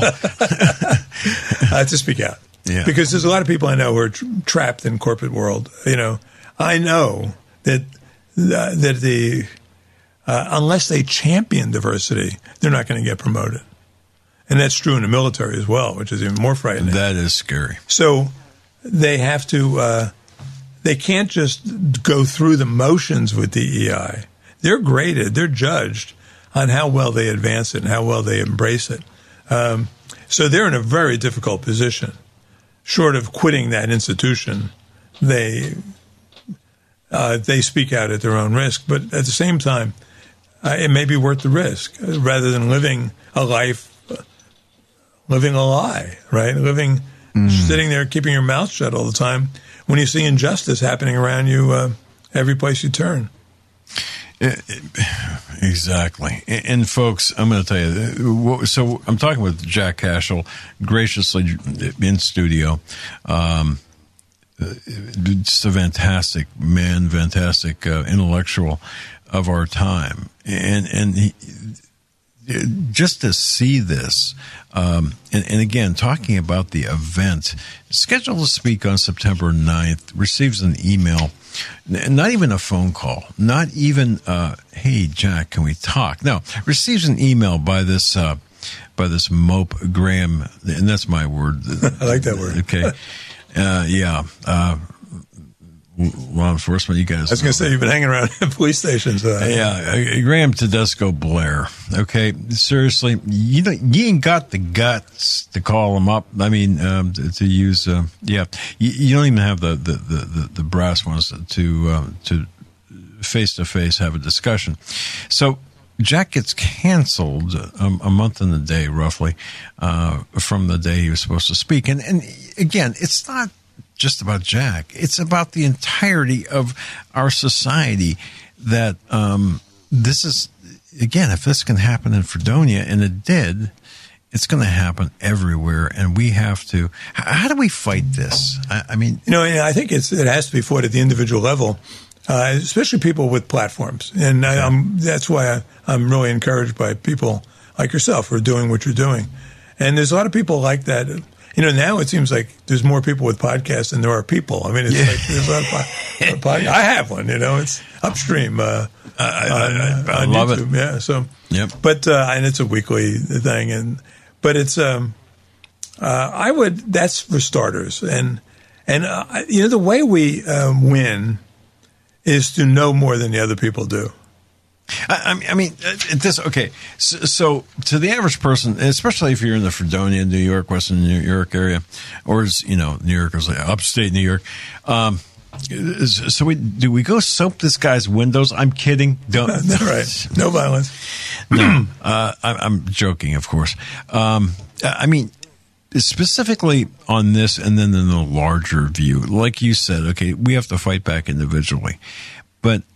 uh, to speak out. Yeah. Because there's a lot of people I know who are tra- trapped in corporate world. You know, I know that, uh, that the, uh, unless they champion diversity, they're not going to get promoted. And that's true in the military as well, which is even more frightening. That is scary. So they have to, uh, they can't just go through the motions with D E I. They're graded, they're judged on how well they advance it and how well they embrace it. Um, so they're in a very difficult position. Short of quitting that institution, they uh, they speak out at their own risk. But at the same time, uh, it may be worth the risk uh, rather than living a life. Living a lie, right? Living, mm. sitting there, keeping your mouth shut all the time when you see injustice happening around you uh, every place you turn. Exactly. And, folks, I'm going to tell you, so I'm talking with Jack Cashill, graciously in studio. Um, just a fantastic man, fantastic uh, intellectual of our time. And, and he, just to see this, um, and, and again, talking about the event, scheduled to speak on September ninth, receives an email, not even a phone call, not even, uh, hey, Jack, can we talk? No, receives an email by this, uh, by this mope Graham, and that's my word. I like that word. Okay. Uh, yeah. Uh, law enforcement, you guys. I was going to say, you've been hanging around at police stations. Uh, yeah, Graham Tedesco Blair. Okay, seriously, you don't, you ain't got the guts to call him up. I mean, um, to, to use, uh, yeah, you, you don't even have the the, the, the brass ones to uh, to face to face have a discussion. So Jack gets canceled a, a month and a day, roughly, uh, from the day he was supposed to speak. And and again, it's not just about Jack. It's about the entirety of our society that um, this is, again, if this can happen in Fredonia, and it did, it's going to happen everywhere. And we have to, how do we fight this? I, I mean, you know, I think it's, it has to be fought at the individual level, uh, especially people with platforms. And I, I'm, that's why I, I'm really encouraged by people like yourself who are doing what you're doing. And there's a lot of people like that. You know, now it seems like there's more people with podcasts than there are people. I mean, it's yeah. like there's a lot of pod- pod- I have one. You know, it's upstream uh, I, on, I, I on love YouTube. it. Yeah. So, yep. But uh, and it's a weekly thing, and but it's um, uh, I would that's for starters, and and uh, you know the way we uh, win is to know more than the other people do. I, I mean, this, okay. So, so to the average person, especially if you're in the Fredonia, New York, Western New York area, or, you know, New York is like upstate New York. Um, so we, do we go soap this guy's windows? I'm kidding. Don't. No, right. No violence. No, uh, I, I'm joking, of course. Um, I mean, specifically on this and then in the larger view, like you said, okay, we have to fight back individually. But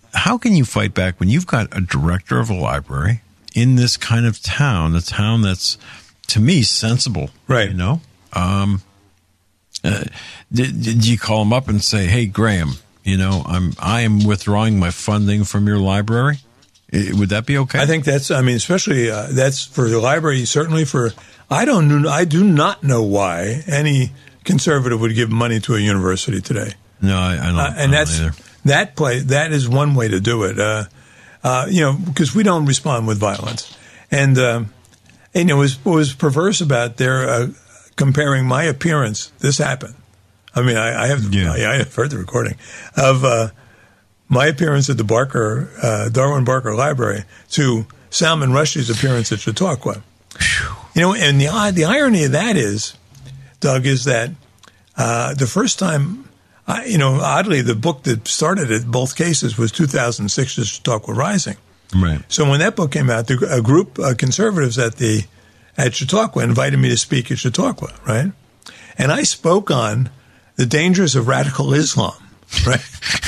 how can you fight back when you've got a director of a library in this kind of town, a town that's, to me, sensible, right? You know, um, uh, did, did you call him up and say, "Hey, Graham, you know, I'm I am withdrawing my funding from your library"? I, would that be okay? I think that's. I mean, especially uh, that's for the library. Certainly for. I don't know. I do not know why any conservative would give money to a university today. No, I, I don't. Uh, and I that's don't either. that play. That is one way to do it. Uh, uh, you know, because we don't respond with violence, and. Um, And it was what was perverse about their uh, comparing my appearance. This happened. I mean, I, I have yeah. I, I have heard the recording of uh, my appearance at the Barker uh, Darwin Barker Library to Salman Rushdie's appearance at Chautauqua. You know, and the the irony of that is, Doug, is that uh, the first time, I, you know, oddly, the book that started it, both cases, was two thousand six's Chautauqua Rising. Right. So when that book came out, the, a group of conservatives at the at Chautauqua invited me to speak at Chautauqua, right? And I spoke on the dangers of radical Islam, right?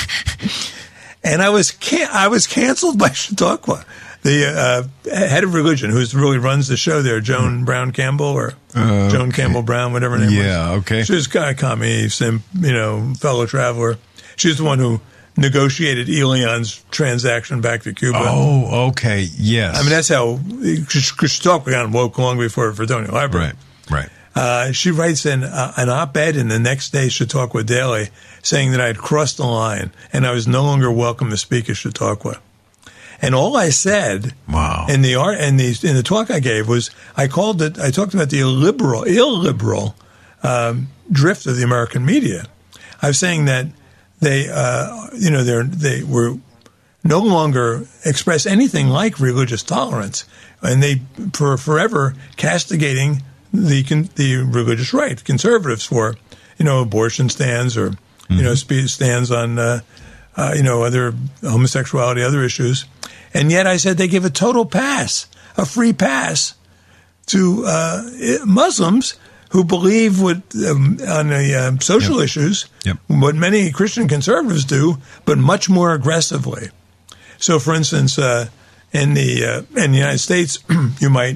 And I was can- I was canceled by Chautauqua, the uh, head of religion, who really runs the show there, Joan Brown Campbell or uh, Joan okay. Campbell Brown, whatever her name was. Yeah, okay. She was kind of commie, sim, you know, fellow traveler. She's the one who negotiated Elion's transaction back to Cuba. Oh, okay, yes. I mean, that's how Chautauqua got woke long before Fredonia Library. Right, right. Uh, she writes in uh, an op-ed in the next day's Chautauqua Daily saying that I had crossed the line and I was no longer welcome to speak at Chautauqua. And all I said wow. in the art in the in the talk I gave was I called it. I talked about the illiberal, illiberal um, drift of the American media. I was saying that. They, uh, you know, they they were no longer express anything like religious tolerance, and they for forever castigating the the religious right, conservatives for, you know, abortion stands or mm-hmm. you know stands on uh, uh, you know other homosexuality, other issues, and yet I said they give a total pass, a free pass to uh, Muslims who believe what um, on the uh, social yep. issues, yep. what many Christian conservatives do, but much more aggressively. So, for instance, uh, in the uh, in the United States, you might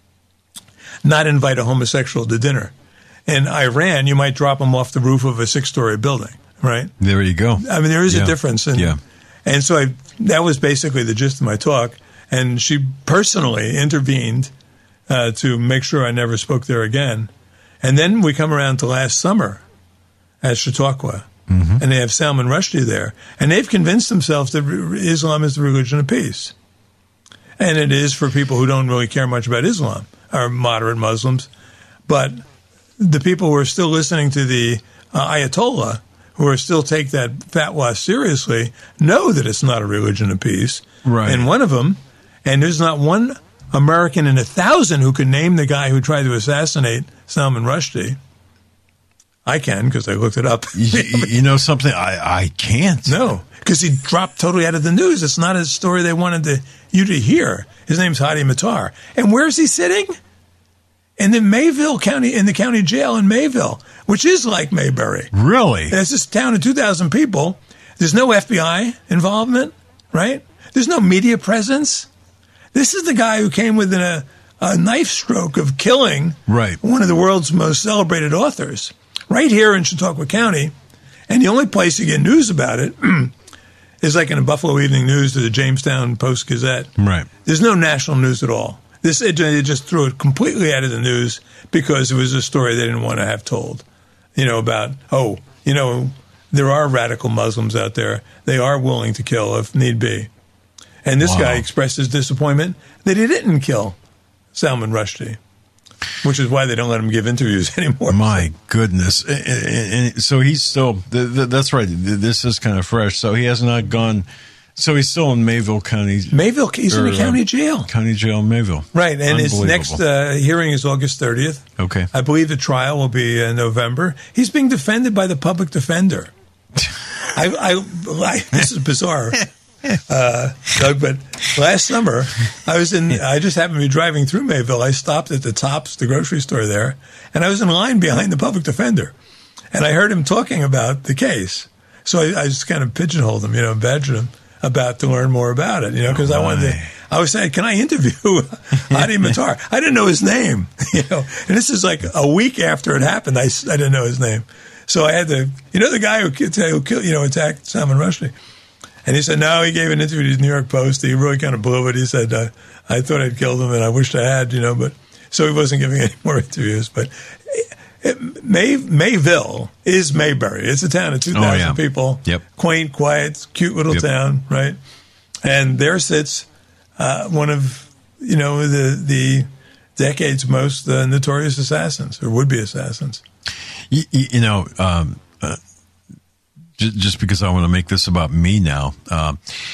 not invite a homosexual to dinner. In Iran, you might drop them off the roof of a six-story building, right? There you go. I mean, there is yeah. a difference. And, yeah. and so I, that was basically the gist of my talk. And she personally intervened uh, to make sure I never spoke there again. And then we come around to last summer at Chautauqua, mm-hmm. and they have Salman Rushdie there. And they've convinced themselves that Islam is the religion of peace. And it is for people who don't really care much about Islam, or moderate Muslims. But the people who are still listening to the uh, Ayatollah, who are still take that fatwa seriously, know that it's not a religion of peace. Right. And one of them, and there's not one American in a thousand who can name the guy who tried to assassinate Salman Rushdie. I can, because I looked it up. you, you know something? I, I can't. No, because he dropped totally out of the news. It's not a story they wanted to, you to hear. His name's Hadi Matar. And where's he sitting? In the Mayville County, in the county jail in Mayville, which is like Mayberry. Really? And it's this town of two thousand people. There's no F B I involvement, right? There's no media presence. This is the guy who came within a, a knife stroke of killing right. one of the world's most celebrated authors right here in Chautauqua County. And the only place you get news about it is like in the Buffalo Evening News or the Jamestown Post-Gazette. Right. There's no national news at all. This it, it just threw it completely out of the news because it was a story they didn't want to have told. You know, about, oh, you know, there are radical Muslims out there. They are willing to kill if need be. And this wow. guy expressed his disappointment that he didn't kill Salman Rushdie, which is why they don't let him give interviews anymore. My goodness. And, and, and so he's still, the, the, that's right, this is kind of fresh. So he has not gone, so he's still in Mayville County. Mayville, he's or, in the county jail. County jail, Mayville. Right, and his next uh, hearing is August thirtieth. Okay. I believe the trial will be in November. He's being defended by the public defender. I, I, I, this is bizarre. Uh, Doug, but last summer I was in. I just happened to be driving through Mayville. I stopped at the Tops, the grocery store there, and I was in line behind the public defender, and I heard him talking about the case. So I, I just kind of pigeonholed him, you know, badgered him. about to learn more about it, you know, because I wanted to, I was saying, can I interview Hadi Matar? I didn't know his name, you know, and this is like a week after it happened. I, I didn't know his name. So I had to, you know, the guy who, who killed, you know, attacked Salman Rushdie. And he said, no, he gave an interview to the New York Post. He really kind of blew it. He said, uh, I thought I'd killed him and I wished I had, you know, but so he wasn't giving any more interviews. But it, May, Mayville is Mayberry. It's a town of two thousand oh, yeah. people. Yep. Quaint, quiet, cute little yep. town, right? And there sits uh, one of, you know, the, the decade's most uh, notorious assassins or would-be assassins. You, you know, um, uh, j- just because I want to make this about me now, uh,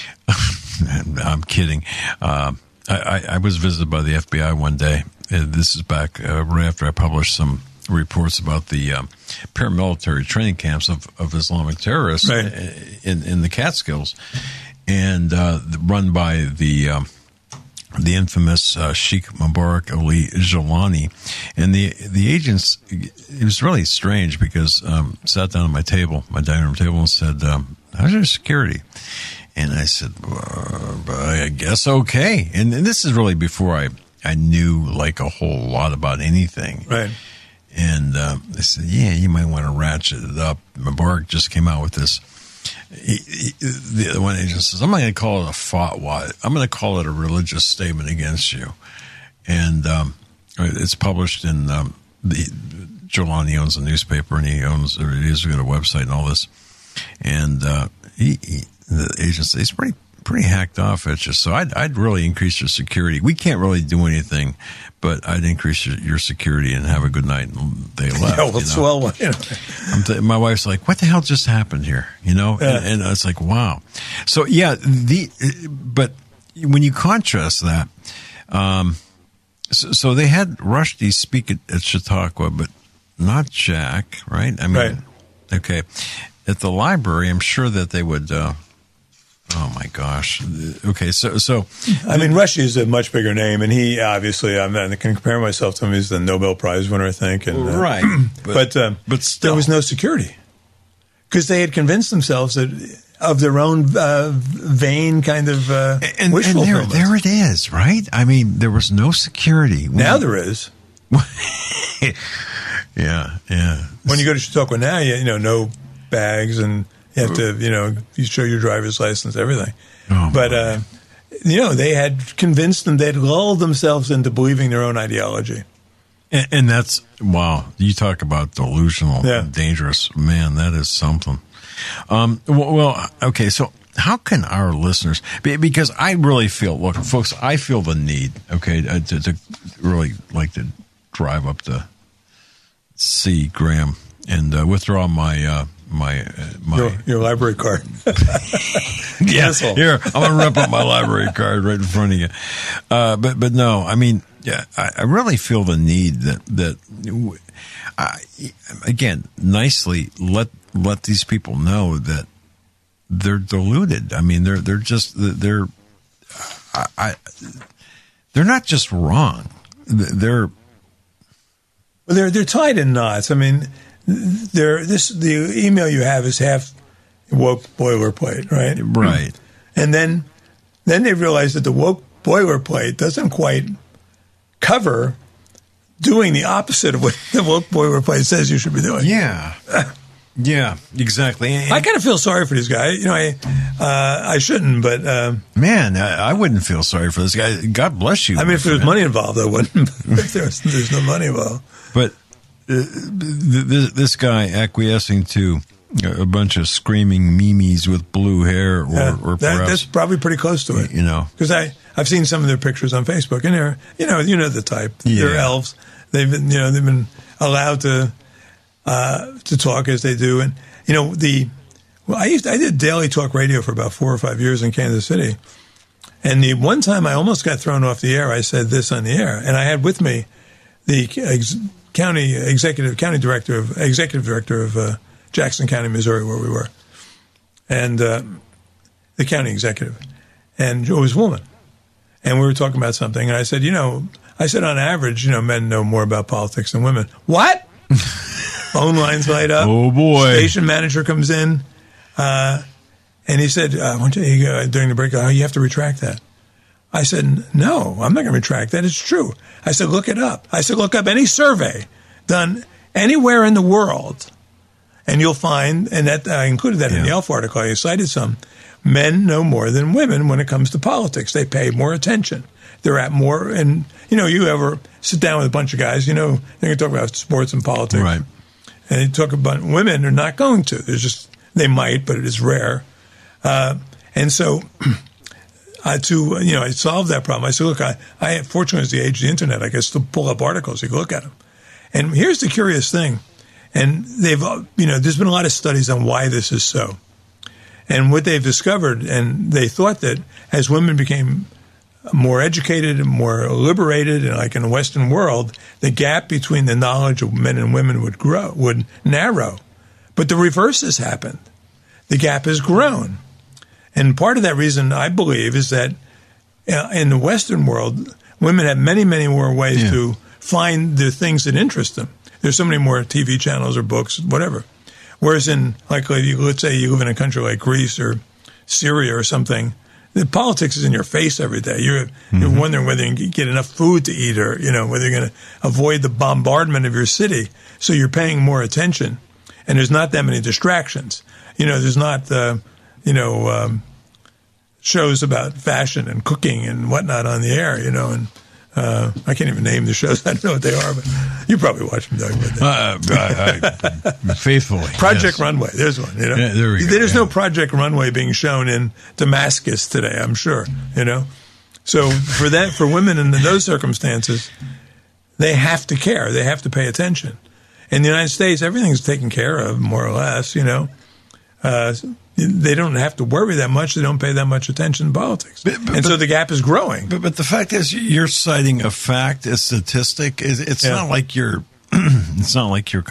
I'm kidding. Uh, I, I was visited by the F B I one day. And this is back uh, right after I published some reports about the um, paramilitary training camps of, of Islamic terrorists right. in, in the Catskills, and uh, run by the um, the infamous uh, Sheikh Mubarak Ali Jilani. And the the agents, it was really strange because um, sat down at my table, my dining room table, and said, um, how's your security? And I said, well, I guess okay. And, and this is really before I, I knew like a whole lot about anything. Right. And uh, they said, yeah, you might want to ratchet it up. Mubarak just came out with this. He, he, the one agent says, I'm not going to call it a fatwa. I'm going to call it a religious statement against you. And um, it's published in um, the Jilani owns a newspaper and he owns he has got a website and all this. And uh, he, he the agent says he's pretty pretty hacked off at you. So I'd I'd really increase your security. We can't really do anything, but I'd increase your, your security and have a good night. And they left. Yeah, well, it's well, you know. I'm th- my wife's like, what the hell just happened here? You know, yeah. and, and it's like, wow. So yeah, the but when you contrast that, um, so, so they had Rushdie speak at, at Chautauqua, but not Jack, right? I mean, right. Okay, at the library, I'm sure that they would. Uh, Oh my gosh! Okay, so so I mean, Rushdie is a much bigger name, and he obviously I'm not, I can compare myself to him. He's the Nobel Prize winner, I think. And, uh, right, but but, um, but still. there was no security because they had convinced themselves that of their own uh, vain kind of uh, and, wish and there, fulfillment. there it is, right? I mean, there was no security. Now when, there is. yeah, yeah. When you go to Chautauqua now, you, you know, no bags and. You have to, you know, you show your driver's license, everything. Oh, but, uh, you know, they had convinced them, they'd lulled themselves into believing their own ideology. And, and that's, wow, you talk about delusional, yeah. dangerous. Man, that is something. Um, well, well, okay, so how can our listeners, because I really feel, look, folks, I feel the need, okay, to, to really like to drive up to see Graham and uh, withdraw my, uh, my, uh, my your, your library card. yeah, here I'm gonna rip up my library card right in front of you. Uh, but but no, I mean, yeah, I, I really feel the need that that I, again, nicely let let these people know that they're deluded. I mean, they're they're just they're I, I they're not just wrong. They're well, they're they're tied in knots. I mean. There, this the email you have is half woke boilerplate, right? Right. And then, then they realize that the woke boilerplate doesn't quite cover doing the opposite of what the woke boilerplate says you should be doing. Yeah. Yeah, exactly. And I kind of feel sorry for this guy. You know, I uh, I shouldn't, but um, man, I, I wouldn't feel sorry for this guy. God bless you. I mean, if there was money involved, I wouldn't. If there's there's no money involved, but. Uh, this, this guy acquiescing to a bunch of screaming memes with blue hair, or, yeah, or that, perhaps, that's probably pretty close to it. You know, because I I've seen some of their pictures on Facebook, and they're you know you know the type. Yeah. They're elves. They've been you know they've been allowed to uh, to talk as they do, and you know the well I used I did daily talk radio for about four or five years in Kansas City, and the one time I almost got thrown off the air. I said this on the air, and I had with me the. Ex- County executive, county director of executive director of uh, Jackson County, Missouri, where we were, and uh, the county executive, and it was a woman, and we were talking about something, and I said, you know, I said on average, you know, men know more about politics than women. What? Phone lines light up. Oh boy! Station manager comes in. Uh, And he said, uh, one day, uh, during the break, oh, you have to retract that. I said, no, I'm not going to retract that. It's true. I said, look it up. I said, look up any survey done anywhere in the world, and you'll find, and that I included that yeah. in the Elf article, I cited some, men know more than women when it comes to politics. They pay more attention. They're at more, and, you know, you ever sit down with a bunch of guys, you know, they're going to talk about sports and politics. Right. And they talk about women, they're not going to. They're just, they might, but it is rare. Uh, and so... Uh, to, you know, I solved that problem. I said, look, I, I fortunately, it's the age of the internet, I can still pull up articles. You can look at them. And here's the curious thing. And they've, you know, there's been a lot of studies on why this is so. And what they've discovered, and they thought that as women became more educated and more liberated, and like in the Western world, the gap between the knowledge of men and women would grow, would narrow. But the reverse has happened. The gap has grown. And part of that reason, I believe, is that in the Western world, women have many, many more ways yeah. to find the things that interest them. There's so many more T V channels or books, whatever. Whereas in, like, let's say you live in a country like Greece or Syria or something, the politics is in your face every day. You're, mm-hmm. you're wondering whether you can get enough food to eat or, you know, whether you're going to avoid the bombardment of your city. So you're paying more attention. And there's not that many distractions. You know, there's not the... you know, um, shows about fashion and cooking and whatnot on the air, you know, and uh, I can't even name the shows. I don't know what they are, but you probably watch them, Doug. Uh, I, I, faithfully. Project yes. Runway. There's one, you know. Yeah, there we go. There's yeah. no Project Runway being shown in Damascus today, I'm sure, you know. So for that, for women in those circumstances, they have to care. They have to pay attention. In the United States, everything's taken care of, more or less, you know. Uh, they don't have to worry that much. They don't pay that much attention in politics. But, but, and so the gap is growing. But, but the fact is, you're citing a fact, a statistic. It's yeah. not like you're, it's not like you're,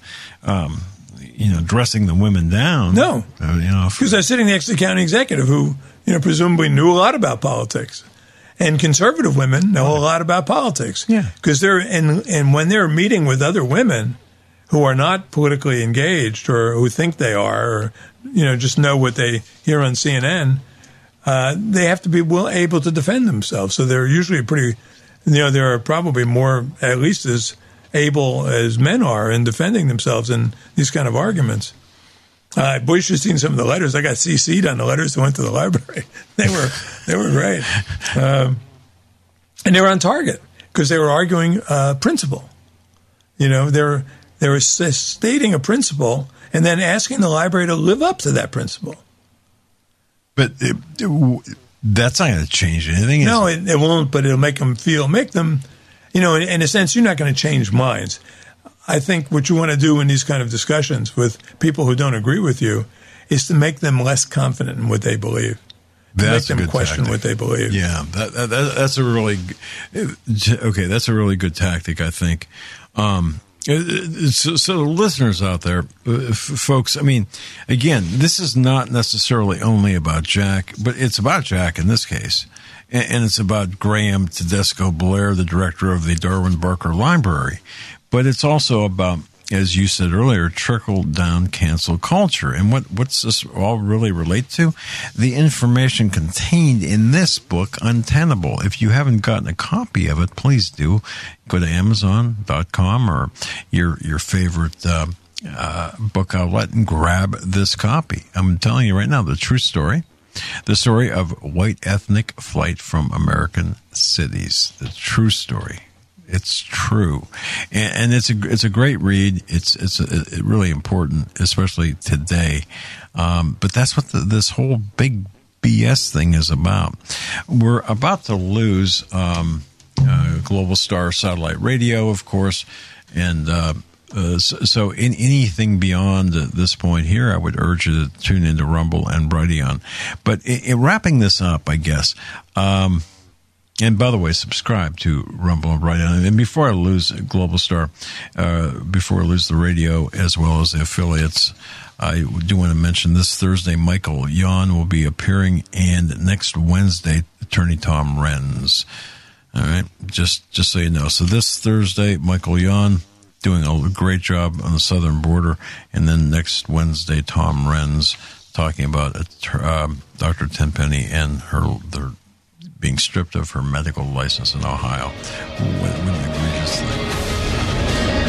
um, you know, dressing the women down. No. Uh, you know, because they're sitting next to the county executive who, you know, presumably knew a lot about politics. And conservative women know a lot about politics. Yeah. Because they're, and, and when they're meeting with other women who are not politically engaged or who think they are, or, you know, just know what they hear on C N N, uh, they have to be well able to defend themselves. So they're usually pretty, you know, they're probably more, at least as able as men are in defending themselves in these kind of arguments. Uh, boy, you should have seen some of the letters. I got C C'd on the letters that went to the library. They were, they were great. Um, and they were on target because they were arguing uh, principle. You know, they're, they were stating a principle and then asking the library to live up to that principle. But it, it, that's not going to change anything. No, it, it won't, but it'll make them feel, make them, you know, in, in a sense, you're not going to change minds. I think what you want to do in these kind of discussions with people who don't agree with you is to make them less confident in what they believe. That's make them a good question tactic. what they believe. Yeah, that, that, that's a really okay. That's a really good tactic, I think. Um, so, so the listeners out there, uh, f- folks. I mean, again, this is not necessarily only about Jack, but it's about Jack in this case, and, and it's about Graham Tedesco Blair, the director of the Darwin Barker Library. But it's also about, as you said earlier, trickle-down cancel culture. And what, what's this all really relate to? The information contained in this book, Untenable. If you haven't gotten a copy of it, please do. Go to amazon dot com or your your favorite uh, uh, book outlet and grab this copy. I'm telling you right now, the true story. The story of white ethnic flight from American cities. The true story. It's true, and, and it's a it's a great read. It's it's a, a really important, especially today. Um, but that's what the, this whole big B S thing is about. We're about to lose um, uh, Global Star Satellite Radio, of course, and uh, uh, so, so in anything beyond this point here, I would urge you to tune into Rumble and Brighteon. But in, in wrapping this up, I guess. Um, And by the way, subscribe to Rumble and Brighteon. And before I lose Global Star, uh, before I lose the radio as well as the affiliates, I do want to mention this Thursday, Michael Yon will be appearing, and next Wednesday, Attorney Tom Renz. All right, just just so you know. So this Thursday, Michael Yon doing a great job on the southern border, and then next Wednesday, Tom Renz talking about um, Doctor Tenpenny and her their being stripped of her medical license in Ohio. What, what an egregious thing.